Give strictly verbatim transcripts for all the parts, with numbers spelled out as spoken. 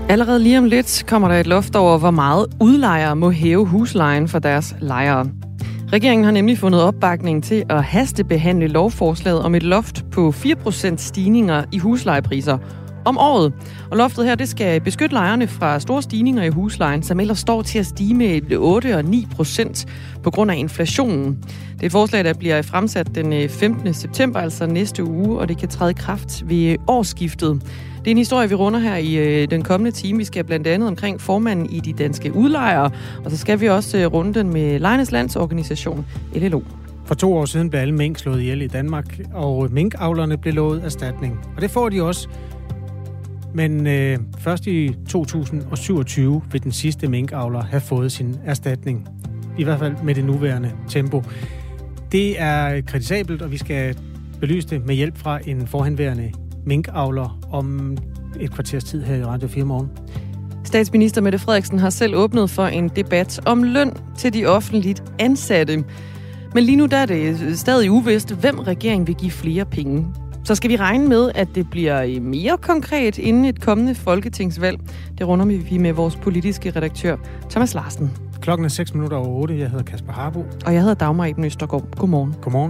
Allerede lige om lidt kommer der et loft over, hvor meget udlejere må hæve huslejen for deres lejere. Regeringen har nemlig fundet opbakning til at hastebehandle lovforslaget om et loft på fire procent stigninger i huslejepriser om året. Og loftet her, det skal beskytte lejerne fra store stigninger i huslejen, som ellers står til at stige med otte og ni procent på grund af inflationen. Det er et forslag, der bliver fremsat den femtende september, altså næste uge, og det kan træde i kraft ved årsskiftet. Det er en historie, vi runder her i øh, den kommende time. Vi skal blandt andet omkring formanden i de danske udlejere, og så skal vi også øh, runde den med Lejernes Landsorganisation, L L O. For to år siden blev alle mink slået ihjel i Danmark, og minkavlerne blev lovet erstatning. Og det får de også. Men øh, først i to tusind syvogtyve vil den sidste minkavler have fået sin erstatning. I hvert fald med det nuværende tempo. Det er kritisabelt, og vi skal belyse det med hjælp fra en forhenværende minkavler om et kvarters tid her i Radio fire Morgen. Statsminister Mette Frederiksen har selv åbnet for en debat om løn til de offentligt ansatte. Men lige nu der er det stadig uvist, hvem regeringen vil give flere penge. Så skal vi regne med, at det bliver mere konkret inden et kommende folketingsvalg. Det runder vi med vores politiske redaktør, Thomas Larsen. Klokken er seks minutter over otte. Jeg hedder Kasper Harbo. Og jeg hedder Dagmar Eben Østergaard. Godmorgen. Godmorgen.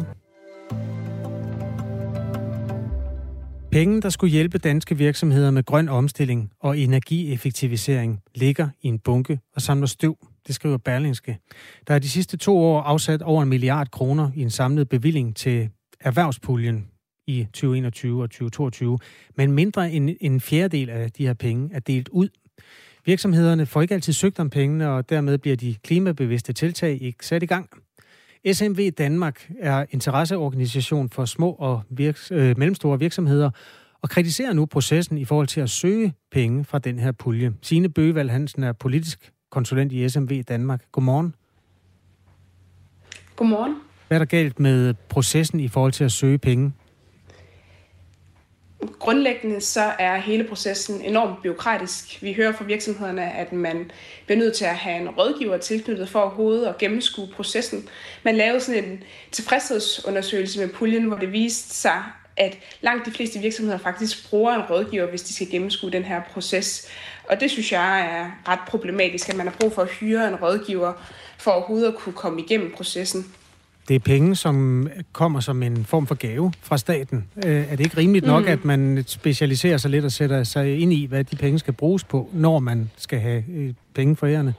Penge, der skulle hjælpe danske virksomheder med grøn omstilling og energieffektivisering, ligger i en bunke og samler støv. Det skriver Berlingske. Der er de sidste to år afsat over en milliard kroner i en samlet bevilling til erhvervspuljen i tyve enogtyve og tyve toogtyve, men mindre end en fjerdedel af de her penge er delt ud. Virksomhederne får ikke altid søgt om pengene, og dermed bliver de klimabevidste tiltag ikke sat i gang. S M V Danmark er interesseorganisation for små og virks- øh, mellemstore virksomheder og kritiserer nu processen i forhold til at søge penge fra den her pulje. Signe Bøgevald Hansen er politisk konsulent i S M V Danmark. Godmorgen. Godmorgen. Hvad er der galt med processen i forhold til at søge penge? Grundlæggende så er hele processen enormt bureaukratisk. Vi hører fra virksomhederne, at man bliver nødt til at have en rådgiver tilknyttet for overhovedet at gennemskue processen. Man lavede sådan en tilfredshedsundersøgelse med puljen, hvor det viste sig, at langt de fleste virksomheder faktisk bruger en rådgiver, hvis de skal gennemskue den her proces. Og det synes jeg er ret problematisk, at man har brug for at hyre en rådgiver for overhovedet at kunne komme igennem processen. Det er penge, som kommer som en form for gave fra staten. Er det ikke rimeligt nok, mm. at man specialiserer sig lidt og sætter sig ind i, hvad de penge skal bruges på, når man skal have penge for ærende?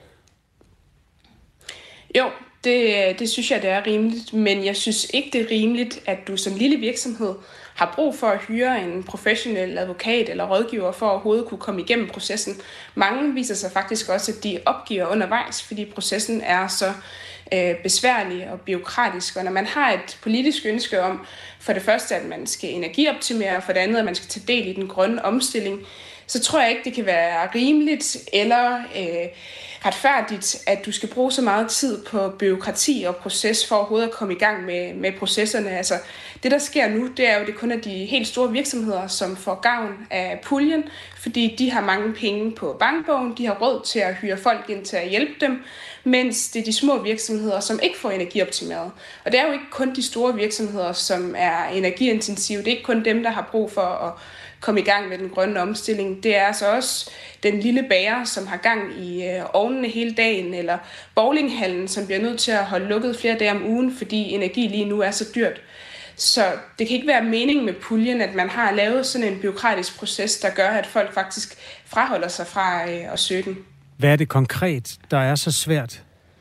Jo, det, det synes jeg, det er rimeligt, men jeg synes ikke, det er rimeligt, at du som lille virksomhed har brug for at hyre en professionel advokat eller rådgiver for at overhovedet kunne komme igennem processen. Mange viser sig faktisk også, at de opgiver undervejs, fordi processen er så øh, besværlig og bureaukratisk. Og når man har et politisk ønske om, for det første, at man skal energioptimere, og for det andet, at man skal tage del i den grønne omstilling, så tror jeg ikke, det kan være rimeligt eller øh, retfærdigt, at du skal bruge så meget tid på bureaukrati og proces for overhovedet at komme i gang med, med processerne. Altså, det, der sker nu, det er jo, det kun er de helt store virksomheder, som får gavn af puljen, fordi de har mange penge på bankbogen, de har råd til at hyre folk ind til at hjælpe dem, mens det er de små virksomheder, som ikke får energioptimeret. Og det er jo ikke kun de store virksomheder, som er energiintensive, det er ikke kun dem, der har brug for at komme i gang med den grønne omstilling. Det er altså også den lille bager, som har gang i øh, ovnene hele dagen, eller bowlinghallen, som bliver nødt til at holde lukket flere dage om ugen, fordi energi lige nu er så dyrt. Så det kan ikke være meningen med puljen, at man har lavet sådan en bureaukratisk proces, der gør, at folk faktisk fraholder sig fra øh, at søge den. Hvad er det konkret, der er så svært?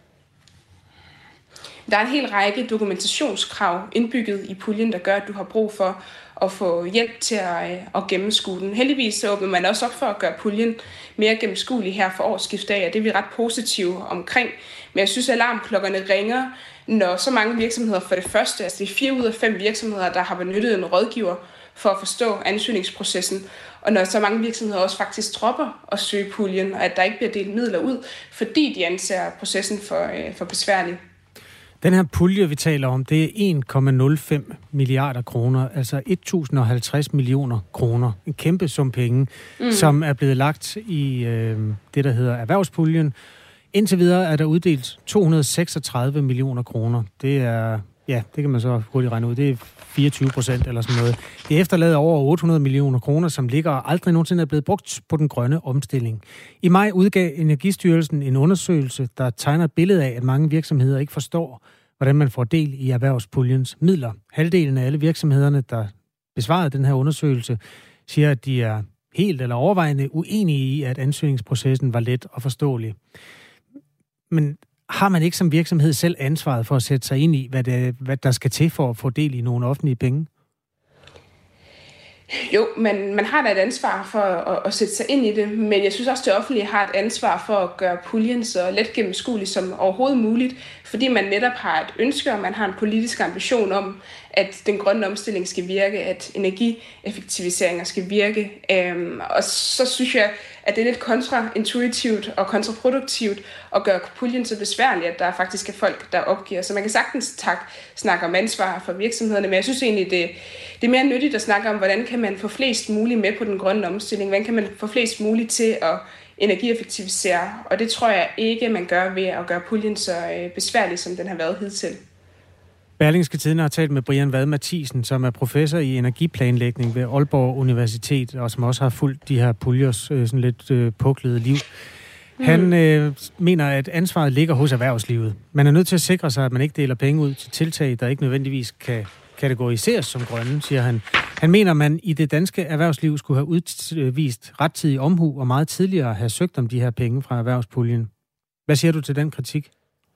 Der er en hel række dokumentationskrav indbygget i puljen, der gør, at du har brug for at få hjælp til at, at gennemskue den. Heldigvis så åbner man også op for at gøre puljen mere gennemskuelig her for årsskiftet af, og det er vi ret positive omkring. Men jeg synes, at alarmklokkerne ringer, når så mange virksomheder for det første, altså det er fire ud af fem virksomheder, der har benyttet en rådgiver for at forstå ansøgningsprocessen, og når så mange virksomheder også faktisk dropper at søge puljen, og at der ikke bliver delt midler ud, fordi de anser processen for, for besværlig. Den her pulje, vi taler om, det er en komma nul fem milliarder kroner, altså et tusind og halvtreds millioner kroner. En kæmpe sum penge, mm. som er blevet lagt i øh, det, der hedder erhvervspuljen. Indtil videre er der uddelt to hundrede og seksogtredive millioner kroner. Det er, ja, det kan man så hurtigt regne ud. Det er fireogtyve procent eller sådan noget. Det efterlader over otte hundrede millioner kroner, som ligger og aldrig nogensinde er blevet brugt på den grønne omstilling. I maj udgav Energistyrelsen en undersøgelse, der tegner et billede af, at mange virksomheder ikke forstår, hvordan man får del i erhvervspuljens midler. Halvdelen af alle virksomhederne, der besvarede den her undersøgelse, siger, at de er helt eller overvejende uenige i, at ansøgningsprocessen var let og forståelig. Men har man ikke som virksomhed selv ansvaret for at sætte sig ind i, hvad, det, hvad der skal til for at få del i nogle offentlige penge? Jo, men man har da et ansvar for at, at sætte sig ind i det, men jeg synes også, at det offentlige har et ansvar for at gøre puljen så let gennemskuelig som overhovedet muligt, fordi man netop har et ønske, og man har en politisk ambition om, at den grønne omstilling skal virke, at energieffektiviseringer skal virke. Øhm, og så synes jeg, at det er lidt kontraintuitivt og kontraproduktivt at gøre puljen så besværlig, at der faktisk er folk, der opgiver. Så man kan sagtens tak, snakke om ansvar for virksomhederne, men jeg synes egentlig, det, det er mere nyttigt at snakke om, hvordan kan man få flest muligt med på den grønne omstilling, hvordan kan man få flest muligt til at energieffektivisere, og det tror jeg ikke, man gør ved at gøre puljen så besværlig, som den har været hidtil. Berlingske Tidende har talt med Brian Vad Mathisen, som er professor i energiplanlægning ved Aalborg Universitet, og som også har fulgt de her puljers øh, sådan lidt øh, puklede liv. Han øh, mener, at ansvaret ligger hos erhvervslivet. Man er nødt til at sikre sig, at man ikke deler penge ud til tiltag, der ikke nødvendigvis kan kategoriseres som grønne, siger han. Han mener, at man i det danske erhvervsliv skulle have udvist rettidig omhu og meget tidligere have søgt om de her penge fra erhvervspuljen. Hvad siger du til den kritik?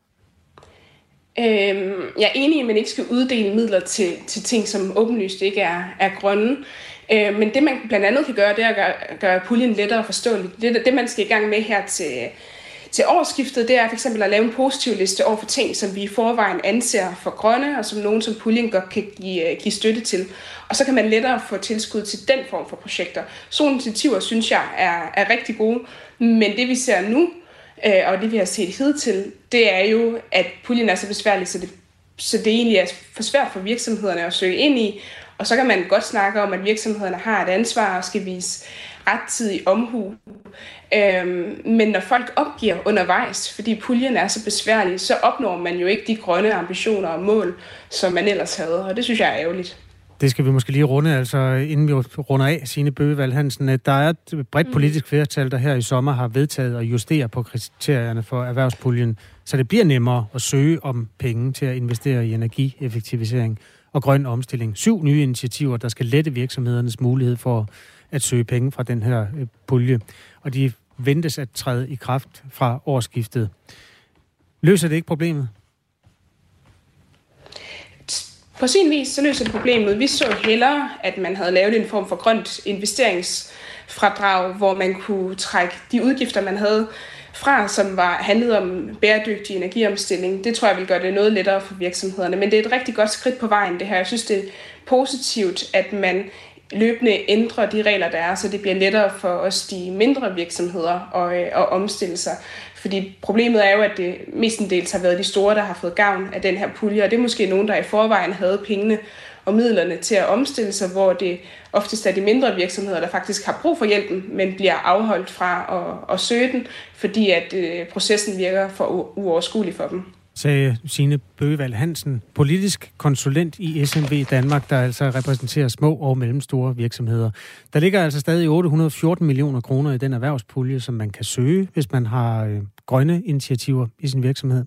Øhm, jeg er enig i, at man ikke skal uddele midler til, til ting, som åbenlyst ikke er, er grønne. Øh, men det, man blandt andet kan gøre, det er at gøre, gøre puljen lettere forståeligt. Det, det, man skal i gang med her til, til årsskiftet, det er for eksempel at lave en positiv liste over for ting, som vi i forvejen anser for grønne, og som nogen som puljen godt kan give, give støtte til. Og så kan man lettere få tilskud til den form for projekter. Sådan initiativer, synes jeg, er, er rigtig gode. Men det, vi ser nu, og det vi har set hidtil, det er jo, at puljen er så besværlig, så det, så det egentlig er for svært for virksomhederne at søge ind i. Og så kan man godt snakke om, at virksomhederne har et ansvar og skal vise rettidig omhu. Øhm, men når folk opgiver undervejs, fordi puljen er så besværlig, så opnår man jo ikke de grønne ambitioner og mål, som man ellers havde. Og det synes jeg er ærgerligt. Det skal vi måske lige runde, altså inden vi runder af, Signe Bøgevald Hansen. Der er et bredt politisk flertal, der her i sommer har vedtaget at justere på kriterierne for erhvervspuljen, så det bliver nemmere at søge om penge til at investere i energieffektivisering og grøn omstilling. Syv nye initiativer, der skal lette virksomhedernes mulighed for at søge penge fra den her pulje, og de ventes at træde i kraft fra årsskiftet. Løser det ikke problemet? På sin vis så løser det problemet. Vi så hellere, at man havde lavet en form for grønt investeringsfradrag, hvor man kunne trække de udgifter, man havde fra, som var handlet om bæredygtig energiomstilling. Det tror jeg vil gøre det noget lettere for virksomhederne. Men det er et rigtig godt skridt på vejen, det her. Jeg synes, det er positivt, at man løbende ændrer de regler, der er, så det bliver lettere for os de mindre virksomheder at, at omstille sig. Fordi problemet er jo, at det mestendels har været de store, der har fået gavn af den her pulje, og det er måske nogen, der i forvejen havde pengene og midlerne til at omstille sig, hvor det oftest er de mindre virksomheder, der faktisk har brug for hjælpen, men bliver afholdt fra at, at søge den, fordi at øh, processen virker for uoverskuelig for dem. Sagde Signe Bøgevald Hansen, politisk konsulent i S M V Danmark, der altså repræsenterer små og mellemstore virksomheder. Der ligger altså stadig otte hundrede og fjorten millioner kroner i den erhvervspulje, som man kan søge, hvis man har øh, grønne initiativer i sin virksomhed.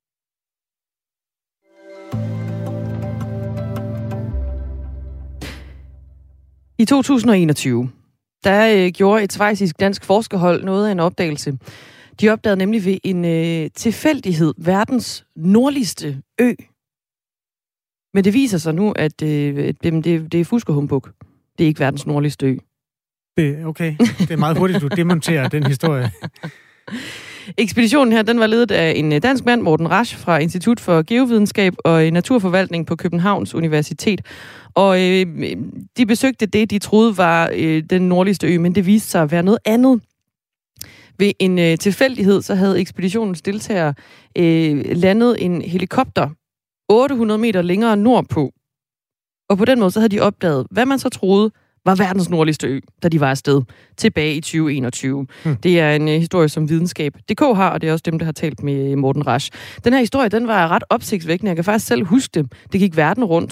I to tusind og enogtyve, der øh, gjorde et schweizisk dansk forskerhold noget af en opdagelse. De opdagede nemlig ved en øh, tilfældighed verdens nordligste ø. Men det viser sig nu, at øh, det, det, det er fusk og humbug. Det er ikke verdens nordligste ø. Det, okay, det er meget hurtigt, du demonterer den historie. Ekspeditionen her, den var ledet af en dansk mand, Morten Rasch, fra Institut for Geovidenskab og Naturforvaltning på Københavns Universitet. Og øh, de besøgte det, de troede var øh, den nordligste ø, men det viste sig at være noget andet. Ved en øh, tilfældighed, så havde ekspeditionens deltagere øh, landet en helikopter otte hundrede meter længere nordpå. Og på den måde, så havde de opdaget, hvad man så troede var verdens nordligste ø, da de var afsted tilbage i tyve enogtyve. Hmm. Det er en uh, historie, som videnskab punktum d k har, og det er også dem, der har talt med Morten Rasch. Den her historie, den var ret opsigtsvækkende. Jeg kan faktisk selv huske det. Det gik verden rundt.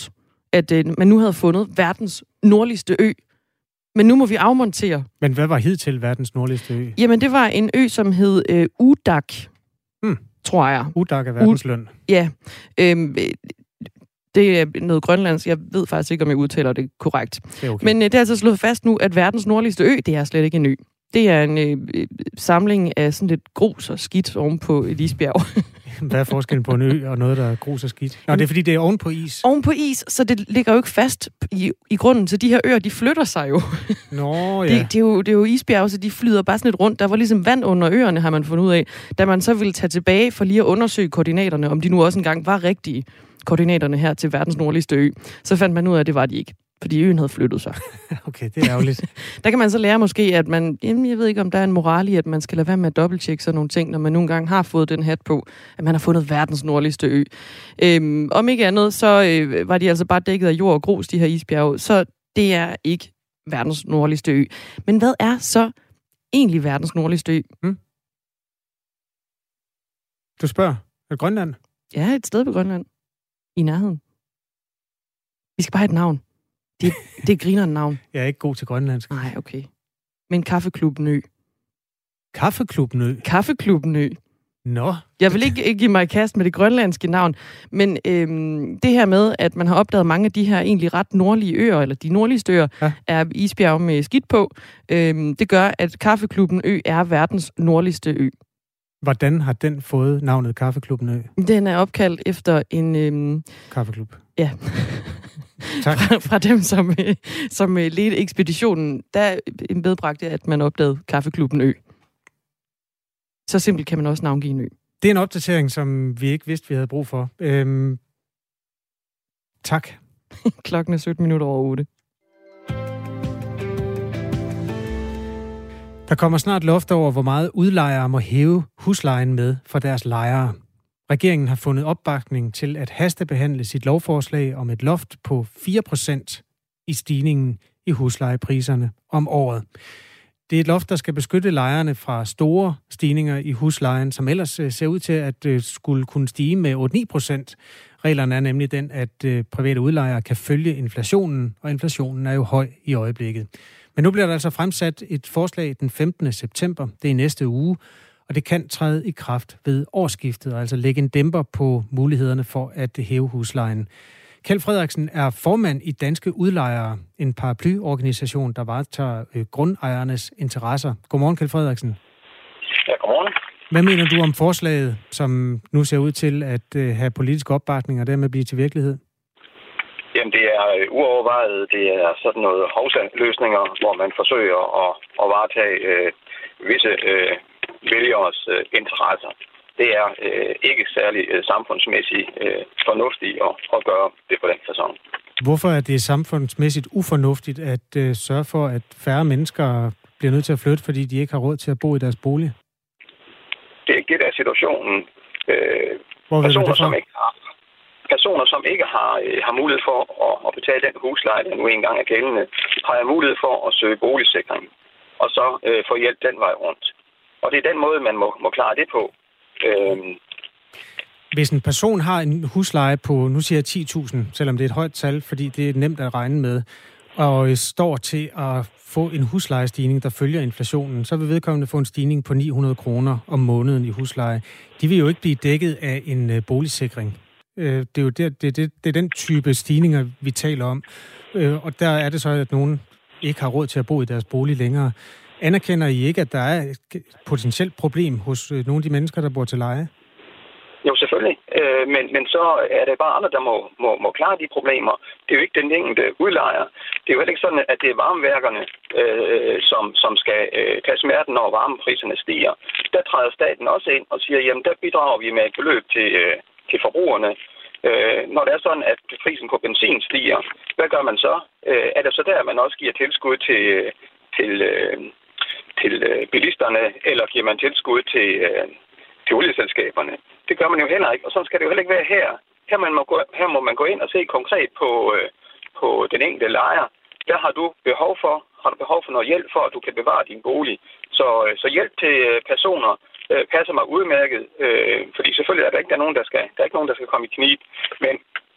at øh, man nu havde fundet verdens nordligste ø. Men nu må vi afmontere. Men hvad var hidtil verdens nordligste ø? Jamen, det var en ø, som hed øh, Udak, hmm. tror jeg. Udak er verdens løn. Ja. Øhm, det er noget grønlandsk. Jeg ved faktisk ikke, om jeg udtaler det korrekt. Det er okay. Men øh, det er altså slået fast nu, at verdens nordligste ø, det er slet ikke en ø. Det er en øh, samling af sådan lidt grus og skidt oven på et isbjerg. Hvad er forskellen på en ø og noget, der er grus og skidt? Nå, det er fordi, det er oven på is. Oven på is, så det ligger jo ikke fast i, i grunden. Så de her øer, de flytter sig jo. Nå, ja. Det, det, er jo, det er jo isbjerg, så de flyder bare sådan lidt rundt. Der var ligesom vand under øerne, har man fundet ud af. Da man så ville tage tilbage for lige at undersøge koordinaterne, om de nu også engang var rigtige, koordinaterne her til verdens nordligste ø, så fandt man ud af, at det var de ikke. Fordi øen havde flyttet sig. Okay, det er ærgerligt. Der kan man så lære måske, at man... Jamen, jeg ved ikke, om der er en moral i, at man skal lade være med at dobbelttjekke sådan nogle ting, når man nogle gange har fået den hat på, at man har fundet verdens nordligste ø. Øhm, om ikke andet, så øh, var de altså bare dækket af jord og grus, de her isbjerge. Så det er ikke verdens nordligste ø. Men hvad er så egentlig verdens nordligste ø? Hmm? Du spørger. Er det Grønland? Ja, et sted på Grønland. I nærheden. Vi skal bare have et navn. Det, det er grinerende navn. Jeg er ikke god til grønlandsk. Nej, okay. Men Kaffeklubben Ø. Kaffeklubben Ø? Kaffeklubben Ø. Nå. Jeg vil ikke give mig i kast med det grønlandske navn, men øhm, det her med, at man har opdaget mange af de her egentlig ret nordlige øer, eller de nordligste øer, ja. er isbjerge med skidt på, øhm, det gør, at Kaffeklubben Ø er verdens nordligste ø. Hvordan har den fået navnet Kaffeklubben Ø? Den er opkaldt efter en... Øhm, Kaffeklub. Ja. Tak. fra, fra dem, som, øh, som øh, ledte ekspeditionen, der medbragte, at man opdagede Kaffeklubben Ø. Så simpelt kan man også navngive en ø. Det er en opdatering, som vi ikke vidste, vi havde brug for. Øhm, tak. Klokken er sytten minutter over otte. Der kommer snart loft over, hvor meget udlejere må hæve huslejen med for deres lejere. Regeringen har fundet opbakning til at hastebehandle sit lovforslag om et loft på fire procent i stigningen i huslejepriserne om året. Det er et loft, der skal beskytte lejerne fra store stigninger i huslejen, som ellers ser ud til at skulle kunne stige med otte til ni procent. Reglerne er nemlig den, at private udlejere kan følge inflationen, og inflationen er jo høj i øjeblikket. Men nu bliver der altså fremsat et forslag den femtende september, det er i næste uge, og det kan træde i kraft ved årsskiftet, og altså lægge en dæmper på mulighederne for at hæve huslejen. Kjeld Frederiksen er formand i Danske Udlejere, en paraplyorganisation, der varetager øh, grundejernes interesser. Godmorgen, Kjeld Frederiksen. Ja, godmorgen. Hvad mener du om forslaget, som nu ser ud til at øh, have politisk opbakning og dermed blive til virkelighed? Jamen, det er øh, uovervejet. Det er sådan noget hovsaløsninger, hvor man forsøger at, at varetage øh, visse øh, vælgeres øh, interesser. Det er øh, ikke særlig øh, samfundsmæssigt øh, fornuftigt at, at gøre det på den facon. Hvorfor er det samfundsmæssigt ufornuftigt at øh, sørge for, at færre mennesker bliver nødt til at flytte, fordi de ikke har råd til at bo i deres bolig? Det er ikke der situationen. Øh, Hvor personer, som ikke har, personer, som ikke har, øh, har mulighed for at, at betale den husleje, der nu engang er gældende, har jeg mulighed for at søge boligsikring, og så øh, få hjælp den vej rundt. Og det er den måde, man må, må klare det på. Øhm. Hvis en person har en husleje på, nu siger jeg ti tusind, selvom det er et højt tal, fordi det er nemt at regne med, og står til at få en huslejestigning, der følger inflationen, så vil vedkommende få en stigning på ni hundrede kroner om måneden i husleje. De vil jo ikke blive dækket af en uh, boligsikring. Uh, det er jo det, det, det, det er den type stigninger, vi taler om. Uh, og der er det så, at nogen ikke har råd til at bo i deres bolig længere. Anerkender I ikke, at der er et potentielt problem hos nogle af de mennesker, der bor til leje? Jo, selvfølgelig. Øh, men, men så er det bare andre, der må, må, må klare de problemer. Det er jo ikke den enkelte udlejer. Det er jo heller ikke sådan, at det er varmeværkerne, øh, som, som skal øh, tage smerten, når varmepriserne stiger. Der træder staten også ind og siger, jamen der bidrager vi med et beløb til, øh, til forbrugerne. Øh, når det er sådan, at prisen på benzin stiger, hvad gør man så? Øh, er det så der, man også giver tilskud til... til øh, til øh, bilisterne, eller giver man tilskud til, øh, til olieselskaberne. Det gør man jo heller ikke, og sådan skal det jo heller ikke være her. Her, man må, gå, her må man gå ind og se konkret på, øh, på den enkelte lejer. Der har du behov for, har du behov for noget hjælp for, at du kan bevare din bolig. Så, øh, så hjælp til øh, personer øh, passer mig udmærket, øh, fordi selvfølgelig er der ikke der er nogen, der skal, der er ikke nogen, der skal komme i knib. Men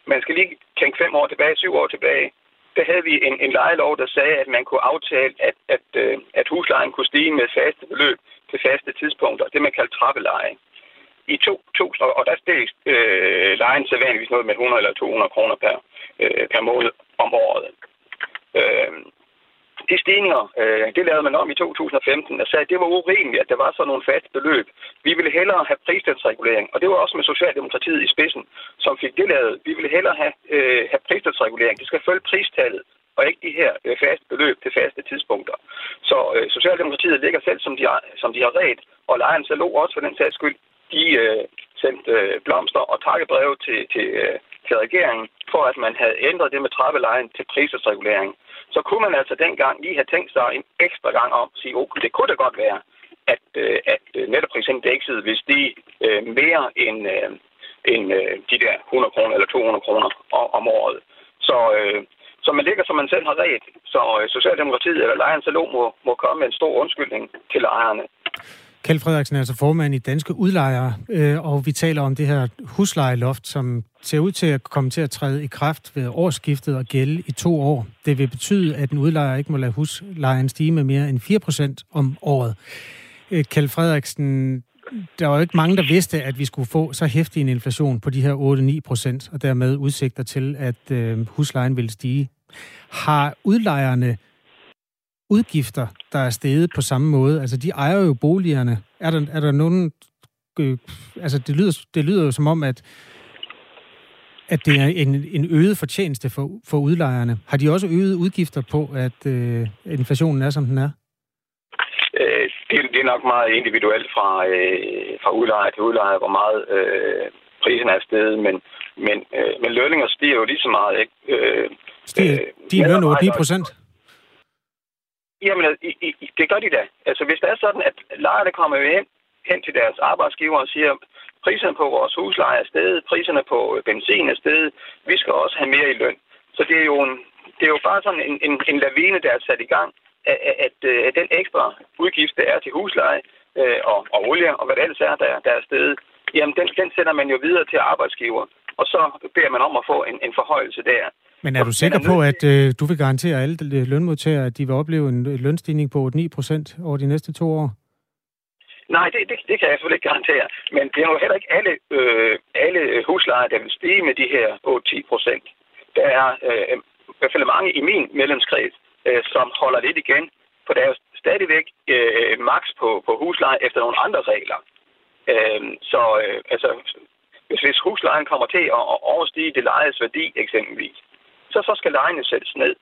man skal lige tænke fem år tilbage, syv år tilbage, der havde vi en, en lejelov, der sagde, at man kunne aftale, at, at, øh, at huslejen kunne stige med faste beløb til faste tidspunkter. Det man kaldte trappeleje. I to tusind, og der steg øh, lejen sædvanligvis noget med hundrede eller to hundrede kroner per, øh, per måned om året. Øh, de stigninger, øh, det lavede man om i to tusind og femten, og sagde, at det var urimeligt, at der var sådan nogle faste beløb. Vi ville hellere have pristalsregulering, og det var også med Socialdemokratiet i spidsen, som fik det lavet. Vi ville hellere have, øh, have pristalsregulering. Det skal følge pristallet, og ikke de her øh, faste beløb til faste tidspunkter. Så øh, Socialdemokratiet ligger selv, som de har, som de har ret, og lejeren selv også for den sags skyld. De øh, sendte øh, blomster og takkebreve til, til, øh, til regeringen, for at man havde ændret det med trappelejen til pristalsregulering. Så kunne man altså dengang lige have tænkt sig en ekstra gang om at sige, okay, det kunne da godt være, at, øh, at nettoprisindekset vil stige øh, mere end, øh, end øh, de der hundrede kroner eller to hundrede kroner om året. Så, øh, så man ligger, som man selv har ret. Så øh, Socialdemokratiet eller lejeren selv må, må komme med en stor undskyldning til lejerne. Kjeld Frederiksen er altså formand i Danske Udlejere, øh, og vi taler om det her huslejeloft, som ser ud til at komme til at træde i kraft ved årsskiftet og gælde i to år. Det vil betyde, at en udlejer ikke må lade huslejen stige med mere end fire procent om året. Øh, Kjeld Frederiksen, der var jo ikke mange, der vidste, at vi skulle få så heftig en inflation på de her otte til ni procent, og dermed udsigter til, at øh, huslejen vil stige. Har udlejerne udgifter, der er steget på samme måde? Altså, de ejer jo boligerne. Er der, er der nogen... Øh, altså, det lyder, det lyder jo som om, at, at det er en, en øget fortjeneste for, for udlejerne. Har de også øget udgifter på, at øh, inflationen er, som den er? Øh, det, det er nok meget individuelt fra, øh, fra udlejer til udlejer, hvor meget øh, prisen er steget, men, men, øh, men lønninger stiger jo lige så meget, ikke? Øh, stiger de øh, løn otte til ni procent? Jamen, i, i, det gør de da. Altså, hvis det er sådan, at lejerne kommer jo hen, hen til deres arbejdsgiver og siger, priserne på vores husleje er steget, priserne på benzin er steget, vi skal også have mere i løn. Så det er jo, en, det er jo bare sådan en, en, en lavine, der er sat i gang, at, at, at, at den ekstra udgift, der er til husleje øh, og, og olie og hvad det ellers er, der, der er steget, jamen den, den sender man jo videre til arbejdsgiver, og så beder man om at få en, en forhøjelse der. Men er du sikker på, at øh, du vil garantere alle lønmodtagere, at de vil opleve en lønstigning på otte til ni procent over de næste to år? Nej, det, det, det kan jeg selvfølgelig ikke garantere. Men det er jo heller ikke alle, øh, alle huslejer, der vil stige med de her otte til ti procent. Der er øh, i hvert fald mange i min medlemskreds, øh, som holder lidt igen. For der er jo stadigvæk øh, maks på, på husleje efter nogle andre regler. Øh, så øh, altså, hvis, hvis huslejen kommer til at overstige det lejes værdi eksempelvis, så, så skal lejene sættes ned.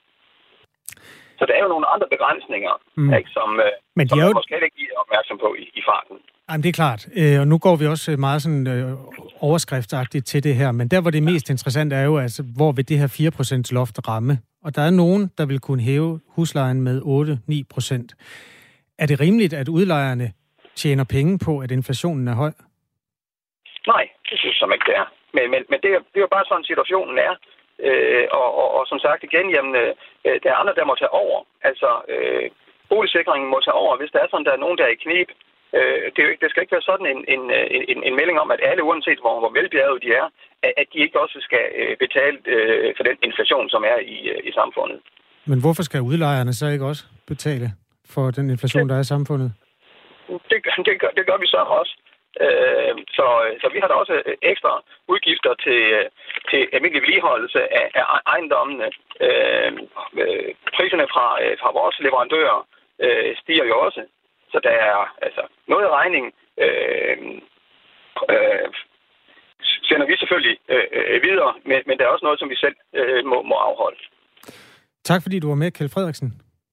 Så der er jo nogle andre begrænsninger, mm. ikke, som, Men som man jo... måske ikke er opmærksom på i, i farten. Jamen, det er klart. Øh, og nu går vi også meget sådan, øh, overskriftsagtigt til det her. Men der, hvor det mest interessante er jo, altså, hvor vil det her fire procent loft ramme? Og der er nogen, der vil kunne hæve huslejen med otte til ni procent. Er det rimeligt, at udlejerne tjener penge på, at inflationen er høj? Nej, det synes jeg ikke, det er. Men, men, men det, er, det er jo bare sådan, situationen er. Øh, og, og, og som sagt igen, jamen, øh, der er andre, der må tage over. Altså, øh, boligsikringen må tage over, hvis der er sådan, der er nogen, der er i knib. Øh, det, det skal ikke være sådan en, en, en, en melding om, at alle, uanset hvor, hvor velbjerget de er, at de ikke også skal betale øh, for den inflation, som er i, i samfundet. Men hvorfor skal udlejerne så ikke også betale for den inflation, der er i samfundet? Det, det, gør, det gør vi så også. Øh, så, så vi har da også ekstra udgifter til, til almindelig vedligeholdelse af, af ejendommene. Øh, øh, priserne fra, fra vores leverandører øh, stiger jo også. Så der er altså noget af regningen øh, øh, sender vi selvfølgelig øh, videre, men, men der er også noget, som vi selv øh, må, må afholde. Tak fordi du var med, Kjeld Frederiksen.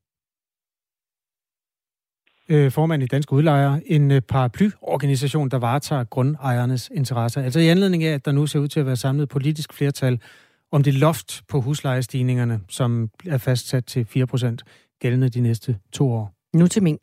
Formand i Danske Udlejere, en paraplyorganisation, der varetager grundejernes interesser. Altså i anledning af, at der nu ser ud til at være samlet politisk flertal om det loft på huslejestigningerne, som er fastsat til fire procent gældende de næste to år. Nu til mink.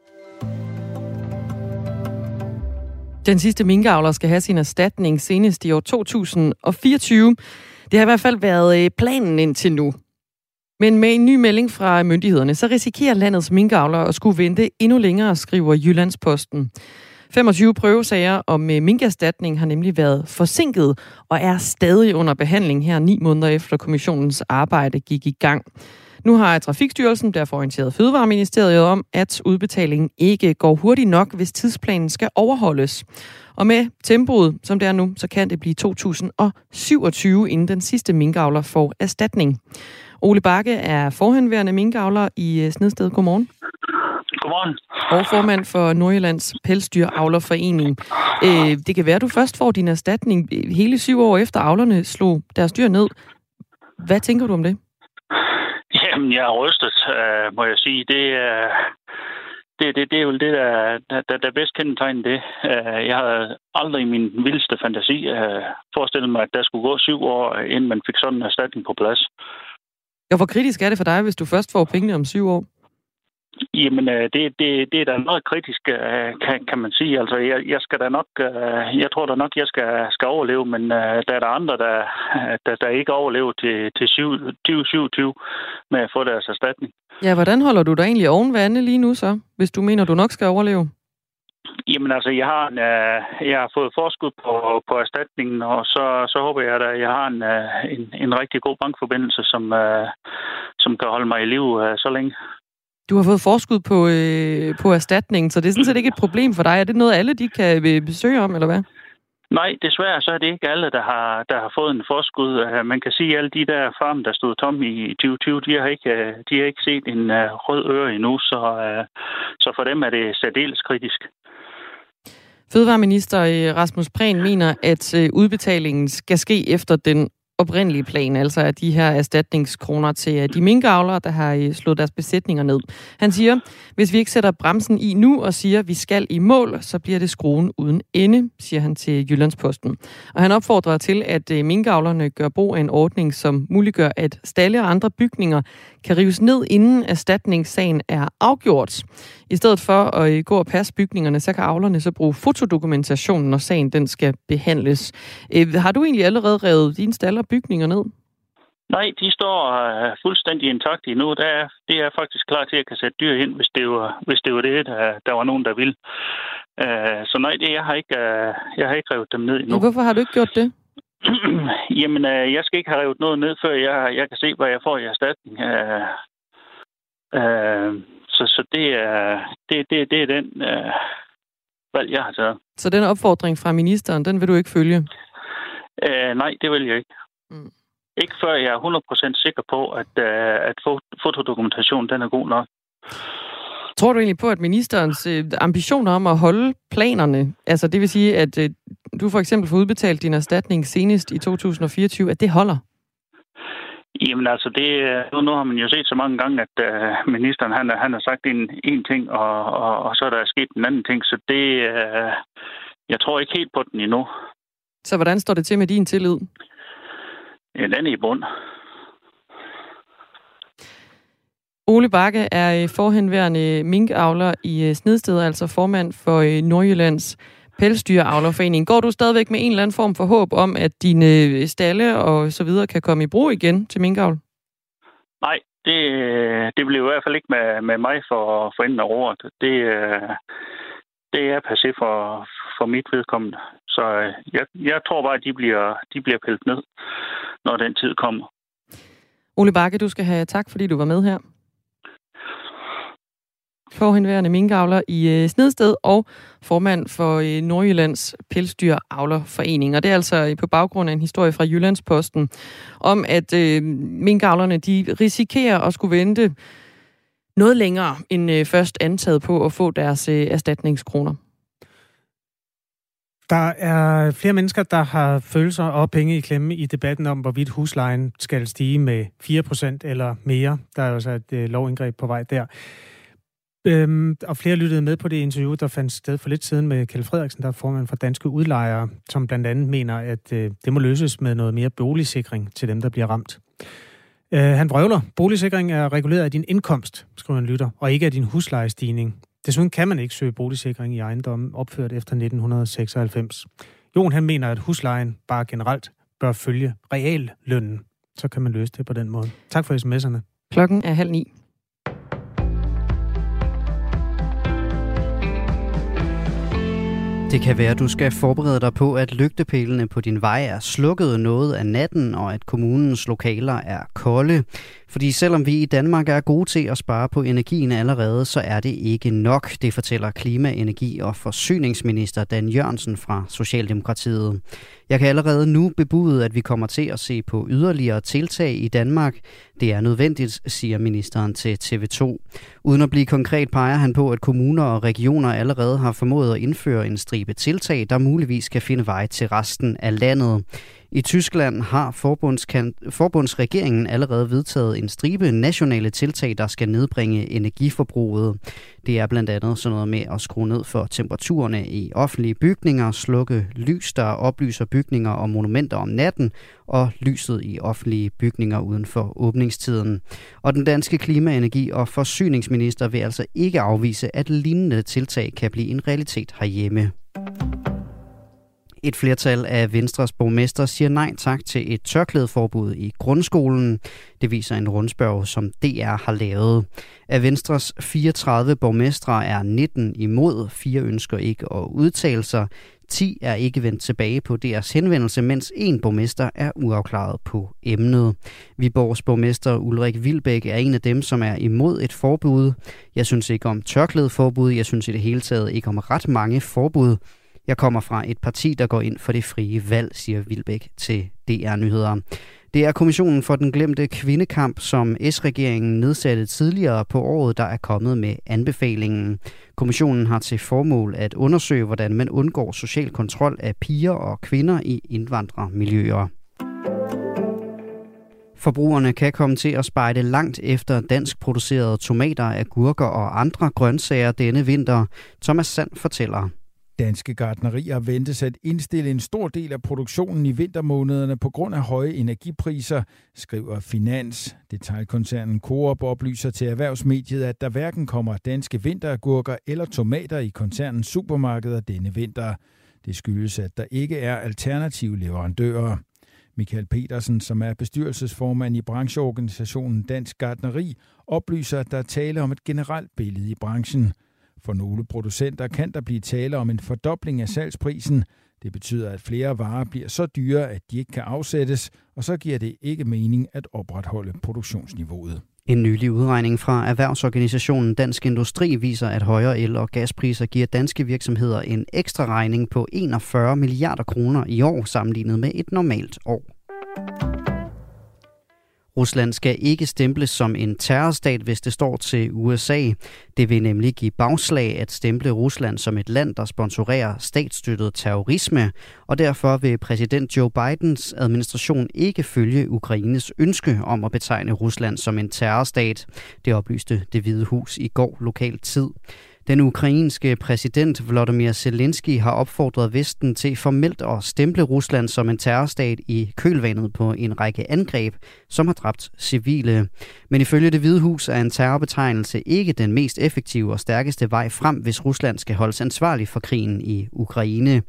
Den sidste minkavler skal have sin erstatning senest i år to tusind og fireogtyve. Det har i hvert fald været planen indtil nu. Men med en ny melding fra myndighederne, så risikerer landets minkavlere at skulle vente endnu længere, skriver Jyllandsposten. femogtyve prøvesager om minkerstatning har nemlig været forsinket og er stadig under behandling her ni måneder efter kommissionens arbejde gik i gang. Nu har Trafikstyrelsen derfor orienteret Fødevareministeriet om, at udbetalingen ikke går hurtigt nok, hvis tidsplanen skal overholdes. Og med tempoet, som det er nu, så kan det blive to tusind syvogtyve, inden den sidste minkavler får erstatning. Ole Bagge er forhenværende minkavler i Snedsted. Godmorgen. Godmorgen. Og formand for Nordjyllands Pelsdyravlerforening. Øh, det kan være, at du først får din erstatning hele syv år efter avlerne slog deres dyr ned. Hvad tænker du om det? Jamen, jeg er rystet, øh, må jeg sige. Det, øh, det, det, det er jo det, der, der, der bedst kendetegner det. Øh, jeg havde aldrig i min vildeste fantasi øh, forestillet mig, at der skulle gå syv år, inden man fik sådan en erstatning på plads. Og hvor kritisk er det for dig, hvis du først får pengene om syv år? Jamen, det, det, det er da noget kritisk, kan, kan man sige. Altså, jeg, jeg skal da nok, jeg tror da nok, jeg skal, skal overleve, men der er der andre, der, der, der ikke overlever til, til tyve syvogtyve med at få deres erstatning. Ja, hvordan holder du dig egentlig oven vande lige nu så, hvis du mener, du nok skal overleve? Jamen altså, jeg har, en, jeg har fået forskud på, på erstatningen, og så, så håber jeg, at jeg har en, en, en rigtig god bankforbindelse, som, som kan holde mig i liv så længe. Du har fået forskud på, øh, på erstatningen, så det er sådan set ikke et problem for dig. Er det noget, alle de kan besøge om, eller hvad? Nej, desværre så er det ikke alle, der har, der har fået en forskud. Man kan sige, at alle de der farme, der stod tom i tyve tyve, de har ikke, de har ikke set en uh, rød øre endnu, så, uh, så for dem er det særdeles kritisk. Fødevareminister Rasmus Prehn mener, at udbetalingen skal ske efter den oprindelige plan, altså af de her erstatningskroner til de minkavlere, der har slået deres besætninger ned. Han siger, hvis vi ikke sætter bremsen i nu og siger, at vi skal i mål, så bliver det skruen uden ende, siger han til Jyllandsposten. Og han opfordrer til, at minkavlerne gør brug af en ordning, som muliggør, at stalde og andre bygninger kan rives ned, inden erstatningssagen er afgjort. I stedet for at gå og passe bygningerne, så kan avlerne så bruge fotodokumentation, når sagen den skal behandles. Har du egentlig allerede revet dine stalle og bygninger ned? Nej, de står uh, fuldstændig intakte endnu. Det er, det er faktisk klar til, at jeg kan sætte dyr ind, hvis det var, hvis det, var det, der, der var nogen, der ville. Uh, så nej, det, jeg, har ikke, uh, jeg har ikke revet dem ned endnu. Hvorfor har du ikke gjort det? Jamen, uh, jeg skal ikke have revet noget ned, før jeg, jeg kan se, hvad jeg får i erstatning. Uh, uh, så så det, uh, det, det, det er den uh, valg, jeg har taget. Så den opfordring fra ministeren, den vil du ikke følge? Uh, nej, det vil jeg ikke. Mm. Ikke før jeg er hundrede procent sikker på, at, uh, at fotodokumentation den er god nok. Tror du egentlig på, at ministerens øh, ambitioner om at holde planerne, altså det vil sige, at øh, du for eksempel får udbetalt din erstatning senest i to tusind fireogtyve, at det holder? Jamen altså, det, nu, nu har man jo set så mange gange, at uh, ministeren han, han har sagt en, en ting, og, og, og så er der sket en anden ting, så det, uh, jeg tror ikke helt på den endnu. Så hvordan står det til med din tillid? Ja, den er i bund. Ole Bagge er forhenværende minkavler i Snedsted, altså formand for Nordjyllands Pelsdyravlerforening. Går du stadigvæk med en eller anden form for håb om, at dine stalle og så videre kan komme i brug igen til minkavl? Nej, det, det bliver i hvert fald ikke med, med mig for, for enden af året. Det, det er passé for, for mit vedkommende. Så jeg, jeg tror bare, at de bliver, de bliver pillet ned, når den tid kommer. Ole Bagge, du skal have tak, fordi du var med her. Forhenværende minkavler i øh, Snedsted og formand for øh, Nordjyllands Pelsdyravlerforening. Og det er altså på baggrund af en historie fra Jyllandsposten om, at øh, minkavlerne de risikerer at skulle vente noget længere end øh, først antaget på at få deres øh, erstatningskroner. Der er flere mennesker, der har følelser og penge i klemme i debatten om, hvorvidt huslejen skal stige med fire procent eller mere. Der er jo altså et øh, lovindgreb på vej der. Øhm, og flere lyttede med på det interview, der fandt sted for lidt siden med Kjeld Frederiksen, der er formand for Danske Udlejere, som blandt andet mener, at øh, det må løses med noget mere boligsikring til dem, der bliver ramt. Øh, han vrøvler. Boligsikring er reguleret af din indkomst, skriver en lytter, og ikke af din huslejestigning. Desuden kan man ikke søge boligsikring i ejendommen opført efter nitten seksoghalvfems. Jon, han mener, at huslejen bare generelt bør følge reallønnen. Så kan man løse det på den måde. Tak for sms'erne. Klokken er halv ni. Det kan være, at du skal forberede dig på, at lygtepælene på din vej er slukket noget af natten, og at kommunens lokaler er kolde. Fordi selvom vi i Danmark er gode til at spare på energien allerede, så er det ikke nok. Det fortæller klima-, energi- og forsyningsminister Dan Jørgensen fra Socialdemokratiet. Jeg kan allerede nu bebude, at vi kommer til at se på yderligere tiltag i Danmark. Det er nødvendigt, siger ministeren til T V to. Uden at blive konkret peger han på, at kommuner og regioner allerede har formået at indføre en stribe tiltag, der muligvis kan finde vej til resten af landet. I Tyskland har forbundsregeringen allerede vedtaget en stribe nationale tiltag, der skal nedbringe energiforbruget. Det er blandt andet sådan noget med at skrue ned for temperaturerne i offentlige bygninger, slukke lys, der oplyser bygninger og monumenter om natten, og lyset i offentlige bygninger uden for åbningstiden. Og den danske klima-, energi- og forsyningsminister vil altså ikke afvise, at lignende tiltag kan blive en realitet herhjemme. Et flertal af Venstres borgmestre siger nej tak til et tørklædeforbud i grundskolen. Det viser en rundspørge, som D R har lavet. Af Venstres fireogtredive borgmestre er nitten imod, fire ønsker ikke at udtale sig. ti er ikke vendt tilbage på deres henvendelse, mens en borgmester er uafklaret på emnet. Viborgs borgmester Ulrik Wilbæk er en af dem, som er imod et forbud. Jeg synes ikke om tørklædeforbud, jeg synes i det hele taget ikke om ret mange forbud. Jeg kommer fra et parti, der går ind for det frie valg, siger Wilbæk til D R Nyheder. Det er Kommissionen for den glemte kvindekamp, som S-regeringen nedsatte tidligere på året, der er kommet med anbefalingen. Kommissionen har til formål at undersøge, hvordan man undgår social kontrol af piger og kvinder i indvandrermiljøer. Forbrugerne kan komme til at spejde langt efter dansk producerede tomater, agurker og andre grøntsager denne vinter. Thomas Sand fortæller. Danske gartnerier ventes at indstille en stor del af produktionen i vintermånederne på grund af høje energipriser, skriver Finans. Detailkoncernen Coop oplyser til erhvervsmediet, at der hverken kommer danske vinteragurker eller tomater i koncernens supermarkeder denne vinter. Det skyldes, at der ikke er alternative leverandører. Michael Petersen, som er bestyrelsesformand i brancheorganisationen Dansk Gartneri, oplyser, at der er tale om et generelt billede i branchen. For nogle producenter kan der blive tale om en fordobling af salgsprisen. Det betyder, at flere varer bliver så dyre, at de ikke kan afsættes, og så giver det ikke mening at opretholde produktionsniveauet. En nylig udregning fra erhvervsorganisationen Dansk Industri viser, at højere el- og gaspriser giver danske virksomheder en ekstra regning på enogfyrre milliarder kroner i år sammenlignet med et normalt år. Rusland skal ikke stemples som en terrorstat, hvis det står til U S A. Det vil nemlig give bagslag at stemple Rusland som et land, der sponsorerer statsstøttet terrorisme, og derfor vil præsident Joe Bidens administration ikke følge Ukraines ønske om at betegne Rusland som en terrorstat. Det oplyste Det Hvide Hus i går lokal tid. Den ukrainske præsident Volodymyr Zelensky har opfordret Vesten til formelt at stemple Rusland som en terrorstat i kølvandet på en række angreb, som har dræbt civile. Men ifølge Det Hvide Hus er en terrorbetegnelse ikke den mest effektive og stærkeste vej frem, hvis Rusland skal holdes ansvarlig for krigen i Ukraine.